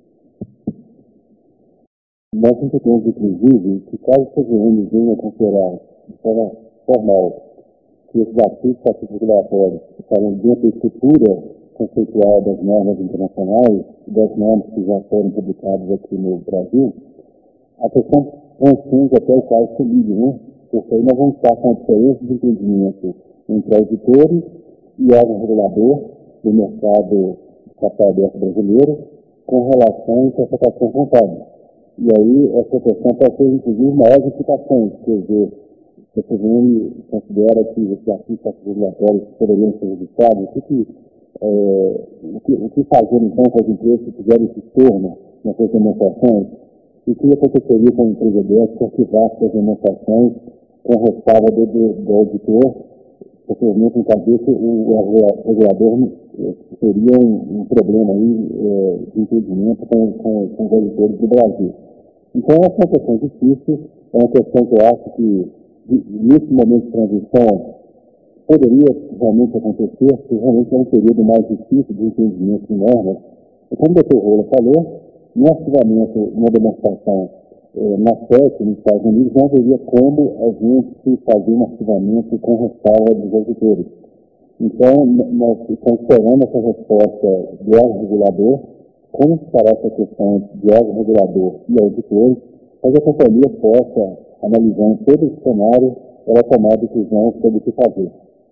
Nós entendemos, inclusive, que caso a C G M venha a considerar de forma formal que esses ativos passivos regulatórios estarão dentro da estrutura conceitual das normas internacionais e das normas que já foram publicadas aqui no Brasil, a questão transcende até o caso Selic, né? Porque aí nós vamos estar com a diferença de entendimento entre auditores e órgão regulador do mercado de capital aberto brasileiro com relação à interpretação contábil. E aí essa questão pode ter, inclusive, maiores implicações. Quer dizer, se a C G M considera que os ativos regulatórios poderiam ser registrados, o que, é, o, que, o que fazer então com as empresas que tiverem esse estorno nessas demonstrações? E o que aconteceria com a empresa dessa que arquivasse as demonstrações com ressalva do, do, do auditor, possivelmente em cabeça o, o regulador seria um, um problema aí, é, de entendimento com, com, com os auditores do Brasil. Então, essa é uma questão difícil, é uma questão que eu acho que, nesse momento de transição, poderia realmente acontecer, porque realmente é um período mais difícil de entendimento de normas. E como o doutor Rola falou, no arquivamento, uma demonstração eh, na S E C, nos Estados Unidos, não haveria como a gente fazer um arquivamento com ressalva dos auditores. Então, nós estamos esperando essa resposta do órgão regulador, como estará essa questão de órgão regulador e auditores, para que a companhia possa, analisando todo esse cenário, ela tomar a decisão sobre o que fazer.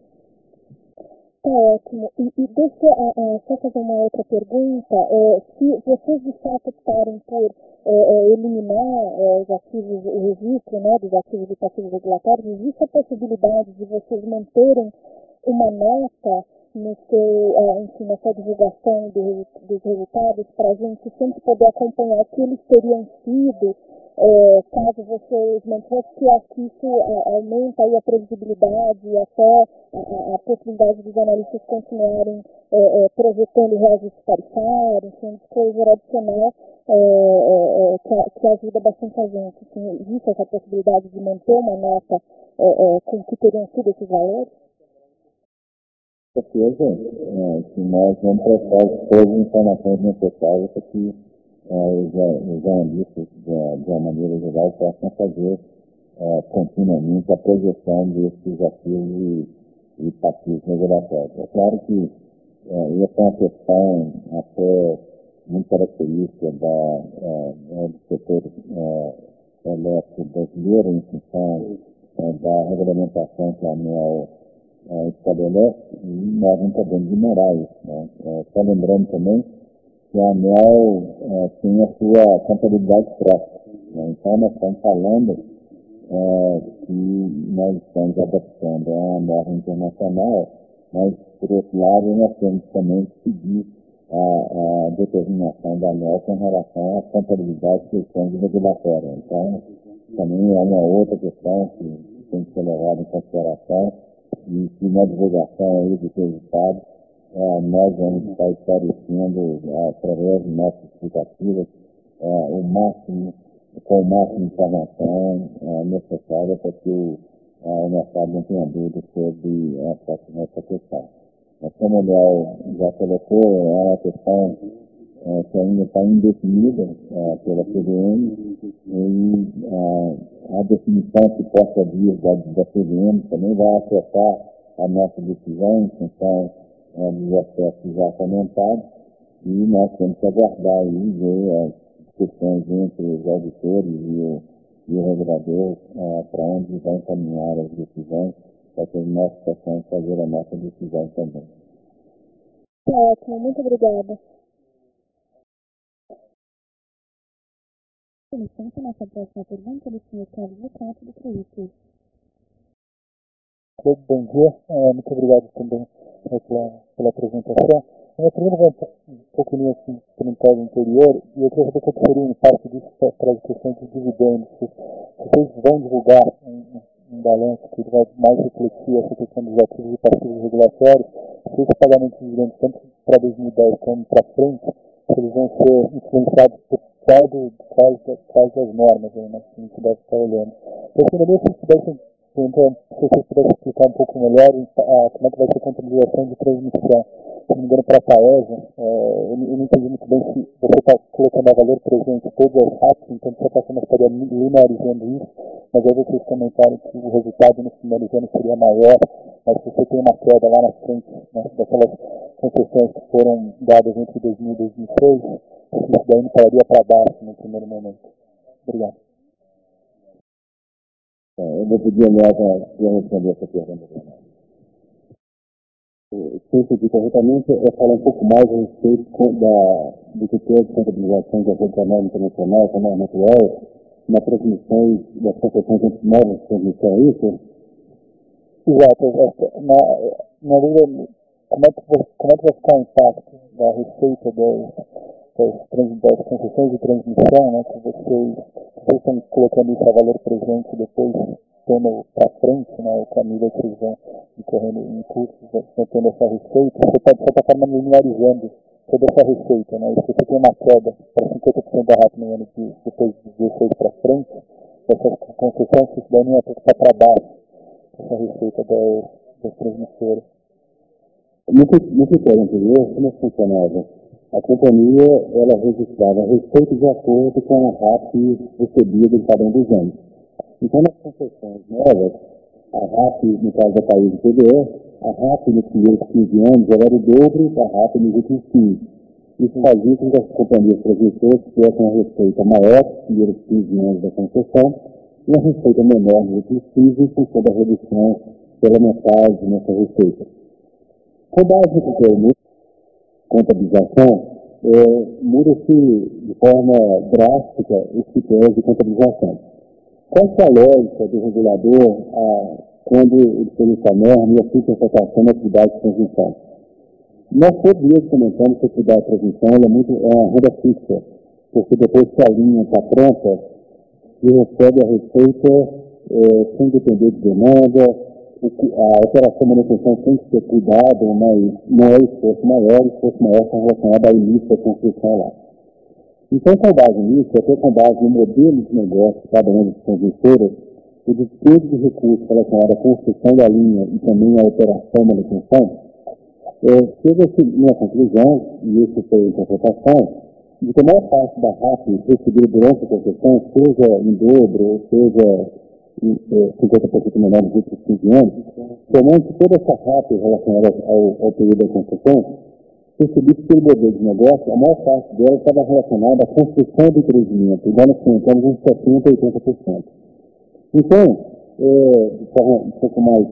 Tá ótimo. E, e deixa eu só fazer uma outra pergunta. É, se vocês de fato optarem por é, é, eliminar é, os ativos, o registro, né, dos ativos e passivos regulatórios, existe a possibilidade de vocês manterem uma nota no seu, é, enfim, na sua divulgação do, dos resultados para a gente sempre poder acompanhar o que eles teriam sido, é, caso vocês mantivessem, que acho que isso é, aumenta aí a previsibilidade e até a, a possibilidade dos analistas continuarem é, é, projetando reajustes tarifários, enfim, um disclosure adicional é, é, que, que ajuda bastante a gente. Assim, existe essa possibilidade de manter uma nota é, é, com o que teriam sido esses valores? Com certeza, é, que nós vamos prestar todas as informações necessárias para que é, os, os analistas, de, de uma maneira geral, possam fazer é, continuamente a projeção desses ativos e, e passivos regulatórios. É claro que é, essa é uma questão até muito característica da, é, do setor é, elétrico brasileiro, em função é, da regulamentação que a ANEEL é, estabelece, e nós não podemos ignorar isso. Né? É, só lembrando também que a ANEEL é, tem a sua contabilidade própria. Né? Então, nós estamos falando é, que nós estamos adaptando a norma internacional, mas, por outro lado, nós temos também que seguir a, a determinação da ANEEL com relação à contabilidade que estamos regulatória. Então, também é uma outra questão que tem que ser levada em consideração e que na divulgação aí dos resultados é, nós vamos estar esclarecendo é, através de nossas explicativas é, o máximo, com o máximo de informação é, necessária para que o, é, o mercado não tenha dúvida sobre essa, essa questão. Mas como o Léo já colocou, é uma questão é, que ainda está indefinida é, pela C V M e é, a definição que possa vir da, da C V M também vai afetar a nossa decisão em função é, dos aspectos já comentados e nós temos que aguardar e ver as discussões entre os auditores e o, e o regulador é, para onde vai encaminhar as decisões para que nós possamos fazer a nossa decisão também. Tá ótimo, muito obrigada. Com licença, nossa próxima pergunta é do senhor Carlos Lecato, do Credit. Bom dia, é, muito obrigado também é, pela, pela apresentação. A minha pergunta vai um pouco linha assim, comentário anterior, e eu queria saber qual seria o impacto disso para a questão dos dividendos. Vocês vão divulgar um, um balanço que vai mais refletir essa questão dos ativos e passivos regulatórios, se esses pagamentos de dividendos, tanto para dois mil e dez como para frente, eles vão ser influenciados por qual, do, quais, quais das normas aí, né, que a gente deve estar olhando. Eu queria se vocês pudessem, então, se vocês pudessem explicar um pouco melhor a, como é que vai ser a contabilização de transmissão. Se não me engano, para a Taesa, é, eu, eu não entendi muito bem se você está colocando a valor presente todos os ratos, então você está estaria linearizando isso, mas aí vocês comentaram que o resultado no final do ano seria maior, mas se você tem uma queda lá na frente, né, daquelas concessões que foram dadas entre dois mil e dois mil e seis, isso daí não estaria para baixo no primeiro momento. Obrigado. Eu vou pedir a Léo para responder essa pergunta. Se eu entendi corretamente, é falar um pouco mais a respeito da, do que tem de contabilização da Regional Internacional, com a norma atual, na transmissão das concessões entre novas transmissões, é isso? Exato. Na, na dúvida, como é, que, como é que vai ficar o impacto da receita das, das, das concessões de transmissão, né, que vocês, vocês estão colocando isso a valor presente depois tendo para frente, né, o caminho que vocês vão correndo em cursos, vão tendo essa receita, você pode, de certa forma, linearizando toda essa receita, né? E se você tem uma queda para cinquenta por cento da R A P no ano de depois de dezesseis para frente, essa concessão que isso daí não é para baixo, essa receita das, das transmissoras. No critério anterior, como funcionava? A companhia, ela registrava a receita de acordo com a R A P recebida em cada um dos anos. Então, nas concessões novas, a R A P, no caso da país do P B E, a R A P nos primeiros quinze anos ela era o dobro da R A P nos últimos quinze. Isso fazia com que as companhias transmissoras tivessem uma receita maior nos primeiros quinze anos da concessão e uma receita menor nos últimos quinze em função da redução pela metade nessa receita. Com base no critério de contabilização, é, muda-se de forma drástica os critérios de contabilização. Qual é a lógica do regulador a, quando ele fez essa norma e a sua interpretação na atividade de transmissão? Nós todos mesmo comentamos que a atividade de transmissão é, muito, é uma renda fixa, porque depois que a linha está pronta, se recebe a receita é, sem depender de demanda. A operação de manutenção tem que ter cuidado, mas não é esforço maior, o esforço maior está relacionado ao início da construção lá. Então, com base nisso, até com base no modelo de negócio de cada uma das transmissoras, o despesa de recursos relacionado à construção da linha e também à operação e manutenção, é, chega-se numa conclusão, e isso foi a interpretação, de que a maior parte da R A P recebida durante a concessão, seja em dobro, ou seja cinquenta por cento menor nos últimos quinze anos, somando toda essa R A P relacionada ao, ao período da concessão, percebi que pelo modelo de negócio, a maior parte dela estava relacionada à construção do empreendimento, igual nós comentamos uns setenta por cento, oitenta por cento. Então, é, de forma um pouco mais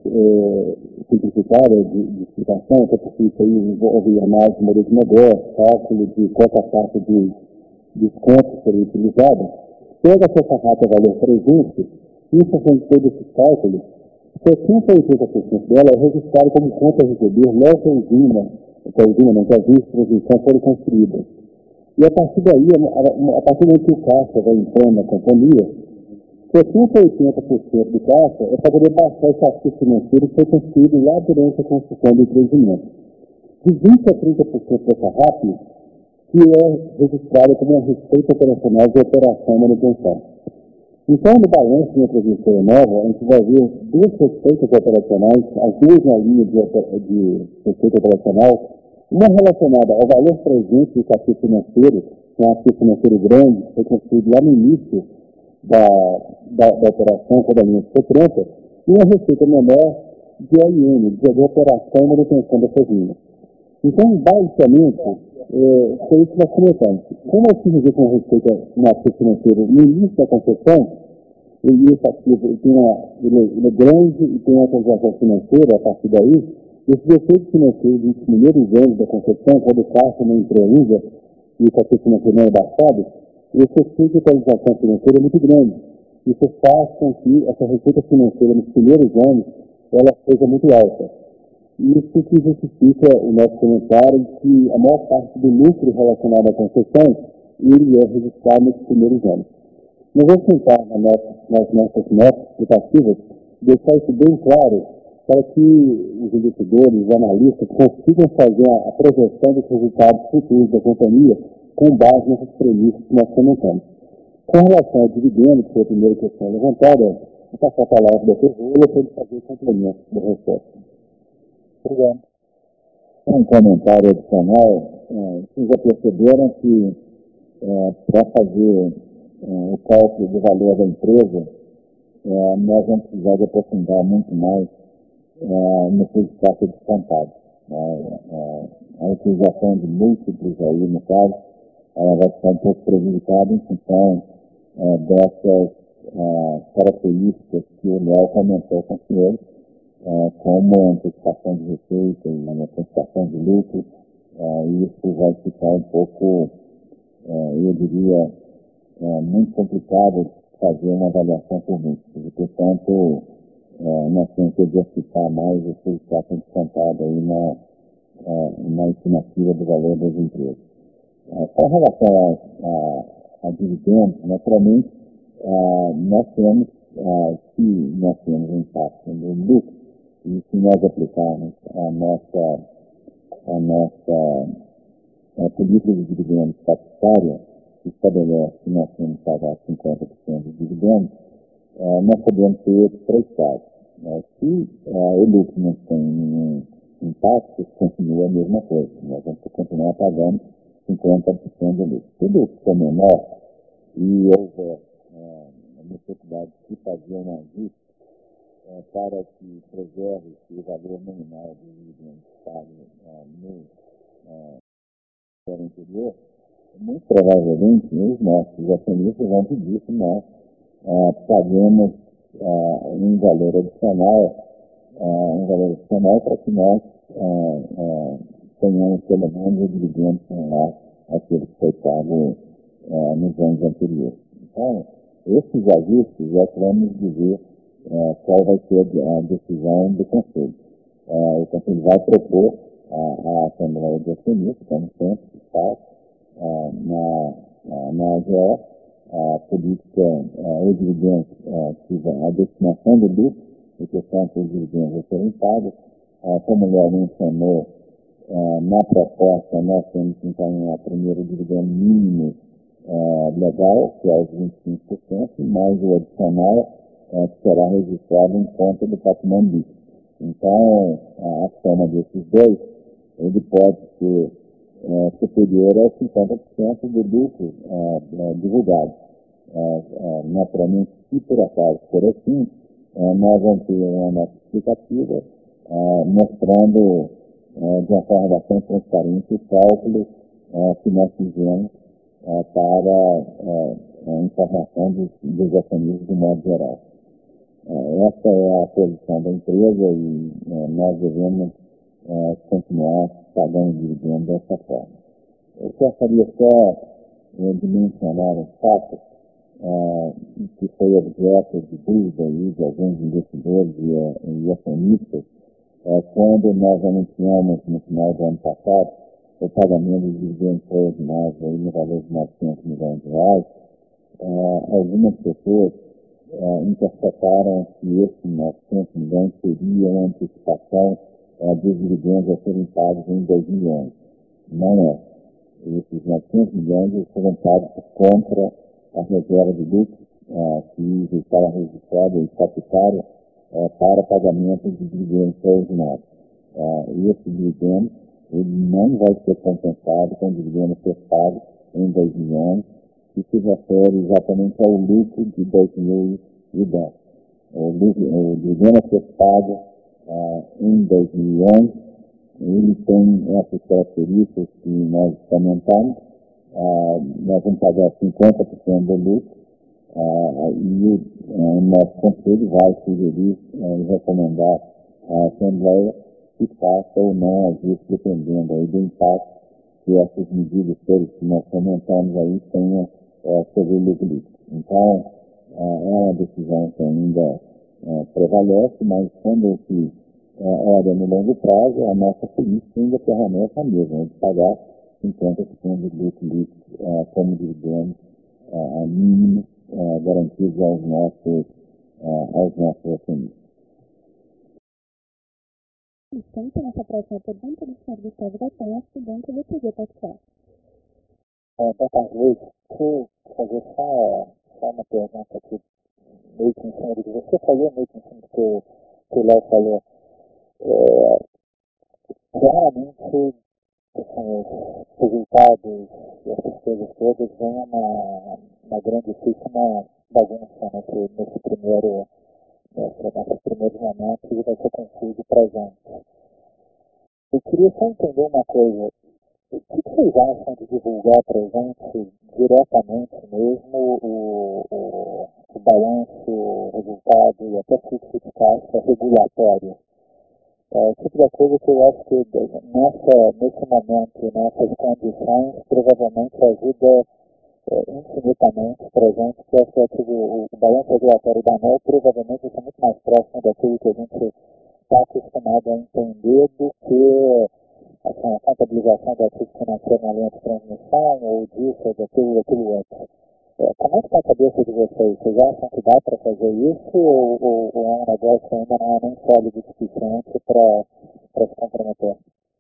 é, simplificada de, de explicação, até porque isso aí envolve análise de modelo de negócio, cálculo de quanto a taxa de desconto seria utilizada, pega-se essa R A P a valor presente, em função de todos esses cálculos, setenta a oitenta por cento dela é registrado como conta a receber logo que a usina, que a usina não, que as linhas de transmissão foram construídas. E a partir daí, a, a partir do momento que o caixa vai entrando na companhia, setenta a oitenta por cento do caixa é para poder baixar esse ativo financeiro que foi construído lá durante a construção do empreendimento. De vinte a trinta por cento dessa R A P, que é registrada como uma receita operacional de operação e manutenção. Então, no balanço de uma transmissora nova, a gente vai ver duas receitas operacionais, as duas na linha de, de receita operacional, uma relacionada ao valor presente do ativo financeiro, que é um ativo financeiro grande, que foi construído lá no início da, da, da operação, quando a linha ficou pronta, e uma receita menor de A I M, de operação e manutenção dessas linhas. Então, basicamente, é, foi isso que nós comentamos. Como eu fiz com a receita no ativo financeiro no início da concessão, e esse ativo ele, tem uma, ele, ele é grande e tem uma transação financeira a partir daí, esses efeitos financeiros nos primeiros anos da concessão, quando o caixa não entrou ainda e o ativo financeiro não é baixado, esse efeito de transação financeira é muito grande. Isso faz com que essa receita financeira nos primeiros anos ela seja muito alta. Isso que justifica o nosso comentário que a maior parte do lucro relacionado à concessão ele é registrado nos primeiros anos. Nós vamos tentar, na nossa, nas nossas notas explicativas, deixar isso bem claro para que os investidores, os analistas, consigam fazer a, a projeção dos resultados futuros da companhia com base nessas premissas que nós comentamos. Com relação ao dividendo, que foi a primeira questão levantada, vou passar a palavra ao doutor Rola para ele fazer o complemento da resposta. Obrigado. Um comentário adicional, é, vocês já perceberam que é, para fazer é, o cálculo do valor da empresa, é, nós vamos precisar de aprofundar muito mais é, no que está descontado. É, é, a utilização de múltiplos aí, no caso, ela vai ficar um pouco prejudicada em função é, dessas é, características que o Léo comentou com o senhor, é, como antecipação de receita e antecipação de lucro, é, e isso vai ficar um pouco, é, eu diria, é, muito complicado fazer uma avaliação por múltiplos. E, portanto, é, nós temos que exercitar mais o que está descontado aí na, é, na estimativa do valor das empresas. É, com relação a, a, a dividendos, naturalmente, é, nós temos ah, se nós temos um impacto no lucro, e se nós aplicarmos a nossa, a nossa a política de dividendos statutária, que estabelece que nós temos que pagar cinquenta por cento de dividendos, ah, nós podemos ter três casos. Ah, se ah, o lucro não tem nenhum impacto, continua a mesma coisa. Nós vamos continuar pagando cinquenta por cento do lucro. Se o lucro for menor e houver ah, a necessidade de fazer um ajuste ah, para que preserve o valor nominal do dividendo pago ah, no ah, ano anterior, muito provavelmente os nossos acionistas vão pedir que nós ah, paguemos ah, um valor adicional, ah, um valor adicional para que nós ah, ah, tenhamos pelo menos o dividendo similar àquele que foi pago ah, nos anos anteriores. Então, esses ajustes é que vamos dizer ah, qual vai ser a decisão do Conselho. Ah, o Conselho vai propor à Assembleia de Acionistas, como sempre se faz, ah, na, ah, na A G E, a política, ah, o dividendo, ah, a destinação do lucro, e que são os dividendos a serem pagos. Ah, como o Léo mencionou, ah, na proposta nós temos que encaminhar primeiro o dividendo mínimo ah, legal, que é os vinte e cinco por cento, mais o adicional, ah, que será registrado em conta do patrimônio líquido. Então, a, a soma desses dois, ele pode ser é, superior a cinquenta por cento do lucro é, é, divulgado. É, é, naturalmente, se por acaso for assim, é, nós vamos ter uma nota explicativa é, mostrando é, de uma forma bastante transparente o cálculo é, que nós fizemos é, para é, a informação dos, dos acionistas do modo geral. É, essa é a posição da empresa e é, nós devemos é, continuar pagando dividendos dessa forma. Eu gostaria só é, de mencionar um fato é, que foi objeto de dúvida aí de alguns investidores e, é, e acionistas é, quando nós anunciamos no final do ano passado o pagamento de dividendos extraordinários aí no valor de novecentos milhões de reais. É, algumas pessoas é, interpretaram que esses novecentos milhões seria uma antecipação é, dos dividendos a serem pagos em dois mil e onze. Não é. Esses novecentos milhões foram pagos contra a reserva de lucro é, que estava registrada e estatutária é, para pagamento de dividendos extraordinários. É, e esse dividendo ele não vai ser compensado com o dividendo a ser pago em dois mil e onze, que se refere exatamente ao lucro de dois mil e dez. O, lucro, o dividendo a ser pago ah, em dois mil e onze, ele tem essas características que nós comentamos. Ah, nós vamos pagar cinquenta por cento do lucro ah, e o nosso conselho vai sugerir e recomendar à Assembleia que faça ou não ajuste dependendo aí do impacto que essas medidas todas que nós comentamos aí tenham é, sobre o lucro líquido. Então, é uma decisão que ainda é, prevalece, mas quando se é, olha no longo prazo, a nossa política ainda permanece a mesma, de pagar cinquenta por cento do lucro líquido é, como dividendo é, mínimo é, garantido aos nossos, é, aos nossos acionistas. Então, nossa próxima pergunta do senhor Gustavo da Penha, estudante do T G Pactual. É, boa tarde, Luiz. Deixa eu fazer só, só uma pergunta aqui, meio que em cima do que você falou, meio que em cima do que o, que o Léo falou. É, claramente, assim, os resultados e essas coisas todas vêm uma, uma grande ficha, uma bagunça nesse, nesse primeiro, nesse, nesses primeiros momentos e vai ser confuso para a gente. Eu queria só entender uma coisa. O que vocês acham de divulgar para a gente diretamente mesmo o, o, o balanço, o resultado e até fluxo de caixa regulatório? É o tipo da coisa que eu acho que nessa, nesse momento, nessas condições, provavelmente ajuda é, infinitamente para a gente, que eu acho que o, o balanço regulatório da ANEEL provavelmente é muito mais próximo daquilo que a gente está acostumado a entender do que assim, a contabilização do ativo financeiro na linha de transmissão, ou disso, ou daquilo, ou daquilo outro. Como é que está a cabeça de vocês? Vocês acham que dá para fazer isso ou, ou, ou é um negócio ainda não é nem sólido o suficiente para se comprometer?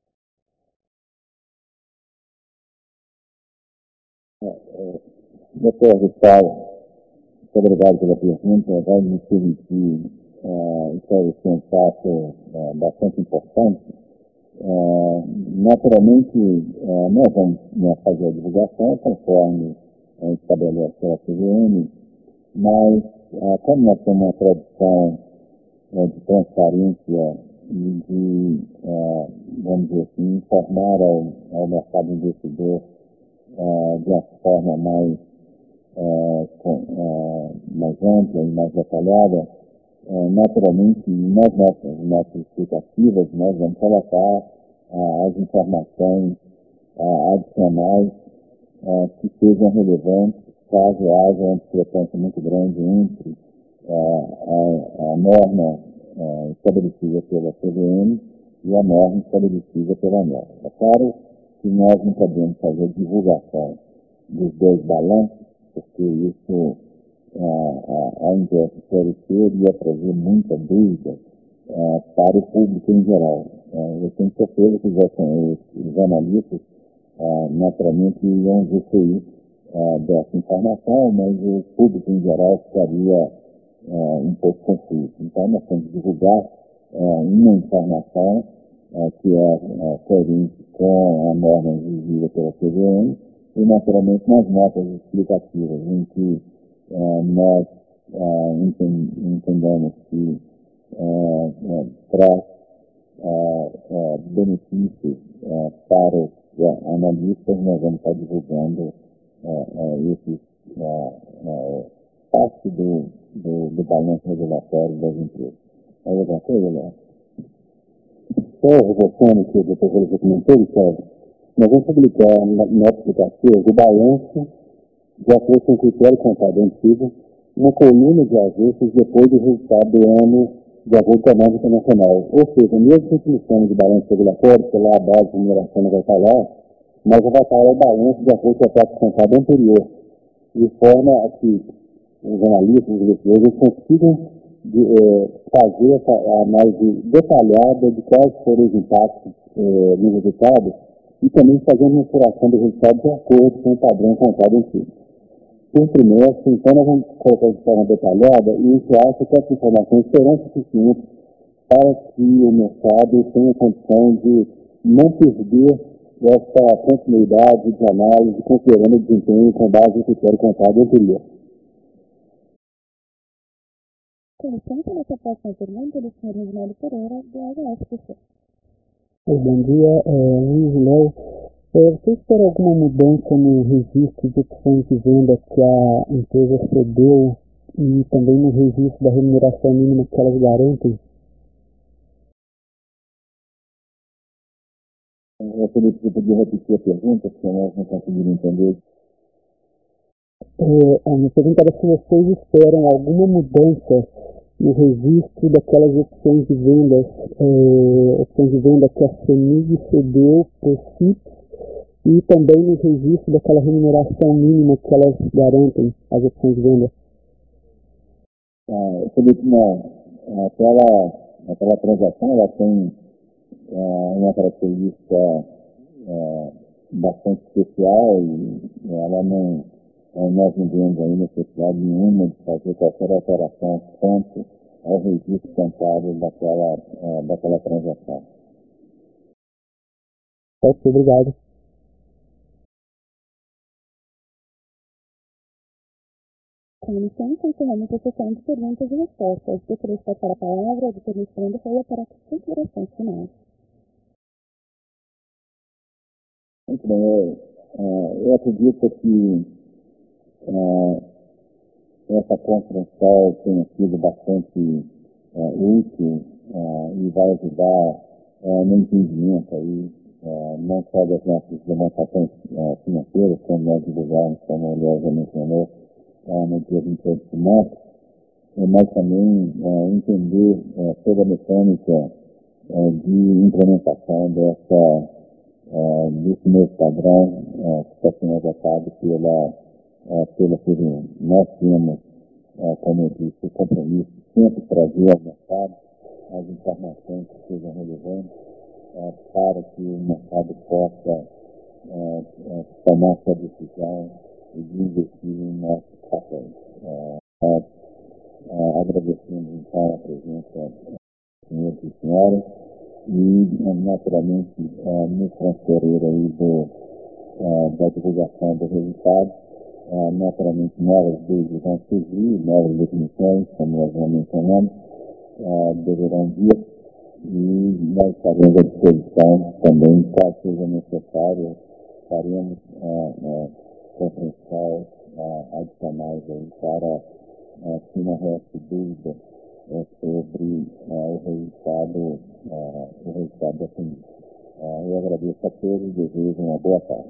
doutor Gustavo, muito obrigado pela pergunta. Vai me permitir uh, esclarecer um fato uh, bastante importante. Uh, naturalmente, uh, nós vamos né, fazer a divulgação conforme uh, estabelece a C V M, mas uh, como nós temos uma tradição uh, de transparência e de, uh, vamos dizer assim, informar ao, ao mercado investidor uh, de uma forma mais, uh, com, uh, mais ampla e mais detalhada, uh, naturalmente, nas nossas, nossas explicativas, nós vamos colocar uh, as informações uh, adicionais uh, que sejam relevantes caso haja uma discrepância muito grande entre uh, a, a norma uh, estabelecida pela C V M e a norma estabelecida pela ANEEL. É claro que nós não podemos fazer divulgação dos dois balanços, porque isso, uh, uh, ao invés de esclarecer, ia trazer muita dúvida uh, para o público em geral. Uh, eu tenho certeza que já são os, os analistas, uh, naturalmente, iam usufruir uh, dessa informação, mas o público em geral ficaria uh, um pouco confuso. Então, nós temos que divulgar uh, uma informação uh, que é uh, coerente com a norma exigida pela C V M e, naturalmente, nas notas explicativas, em que uh, nós uh, entendemos que uh, uh, traz uh, uh, benefícios uh, para os uh, analistas, nós vamos estar divulgando uh, uh, esses uh, uh, parte do, do, do balanço regulatório das empresas. Aí alguma coisa, Léo? Estou reforçando que o doutor Rodrigo comentou, Ricardo. Nós vamos publicar na nossa explicação o balanço de acordo com o critério contábil antigo, uma coluna de ajustes depois do resultado do ano de acordo com a norma internacional. Ou seja, mesmo que utilizando de balanço regulatório, que lá a base de numeração não vai estar lá, mas vai estar lá o balanço de acordo com a prática contábil anterior, de forma a que os analistas, os investidores, consigam de, eh, fazer essa análise detalhada de quais foram os impactos eh, no resultado e também fazer uma mensuração do resultado de acordo com o padrão contábil antigo. Por trimestre, então nós vamos colocar de forma detalhada e a gente acha que essas informações serão suficientes para que o mercado tenha condição de não perder essa continuidade de análise considerando o desempenho com base no critério contábil anterior. Com licença, nossa próxima pergunta do senhor Reginaldo Pereira, do H S B C. Bom dia, é, Luiz Léo. É, você espera alguma mudança no registro de opções de venda que a empresa cedeu e também no registro da remuneração mínima que elas garantem? Eu Felipe, você podia repetir a pergunta, porque nós não conseguimos entender. É, a minha pergunta era se vocês esperam alguma mudança no registro daquelas opções de vendas, é, opções de venda que a CEMIG cedeu para o C I P e também no registro daquela remuneração mínima que elas garantem, as opções de venda. Ah, Felipe, não. Aquela, aquela transação ela tem ah, uma característica ah, bastante especial e ela não, nós não temos aí necessidade nenhuma de fazer qualquer alteração quanto ao registro contábil daquela, ah, daquela transação. Certo, obrigado. Com licença, encerramos a sessão de perguntas e respostas. Gostaria de passar a palavra ao doutor Alexandre para as considerações finais. Muito bem, eu, eu acredito que uh, essa construção tenha sido bastante uh, útil uh, e vai ajudar uh, no entendimento aí, uh, não só das nossas demonstrações uh, financeiras, como nós divulgamos, como o Léo já mencionou, uh, no dia vinte e oito de março, mas também uh, entender uh, toda a mecânica uh, de implementação dessa Uh, desse novo padrão uh, que está sendo adotado pela uh, pela C V M. Nós temos, uh, como eu disse, o compromisso de sempre trazer ao mercado as informações que sejam relevantes uh, para que o mercado possa uh, uh, tomar sua decisão e de investir em nossos papéis. Uh, uh, uh, agradecemos então a presença dos senhores e senhoras e, naturalmente, uh, no transcorrer aí do, uh, da divulgação do resultado, uh, naturalmente novas dúvidas vão surgir, novas definições, como nós já mencionamos, uh, deverão vir e nós estaremos à disposição também, caso seja necessário, faremos uh, uh, conference calls uh, adicionais aí para, uh, se não reste dúvida, é sobre uh, o resultado, uh, o resultado da comissão. Uh, eu agradeço a todos e desejo uma boa tarde.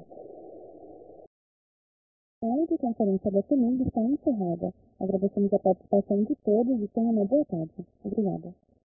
A audioconferência da CEMIG está encerrada. Agradecemos a participação de todos e tenham uma boa tarde. Obrigada.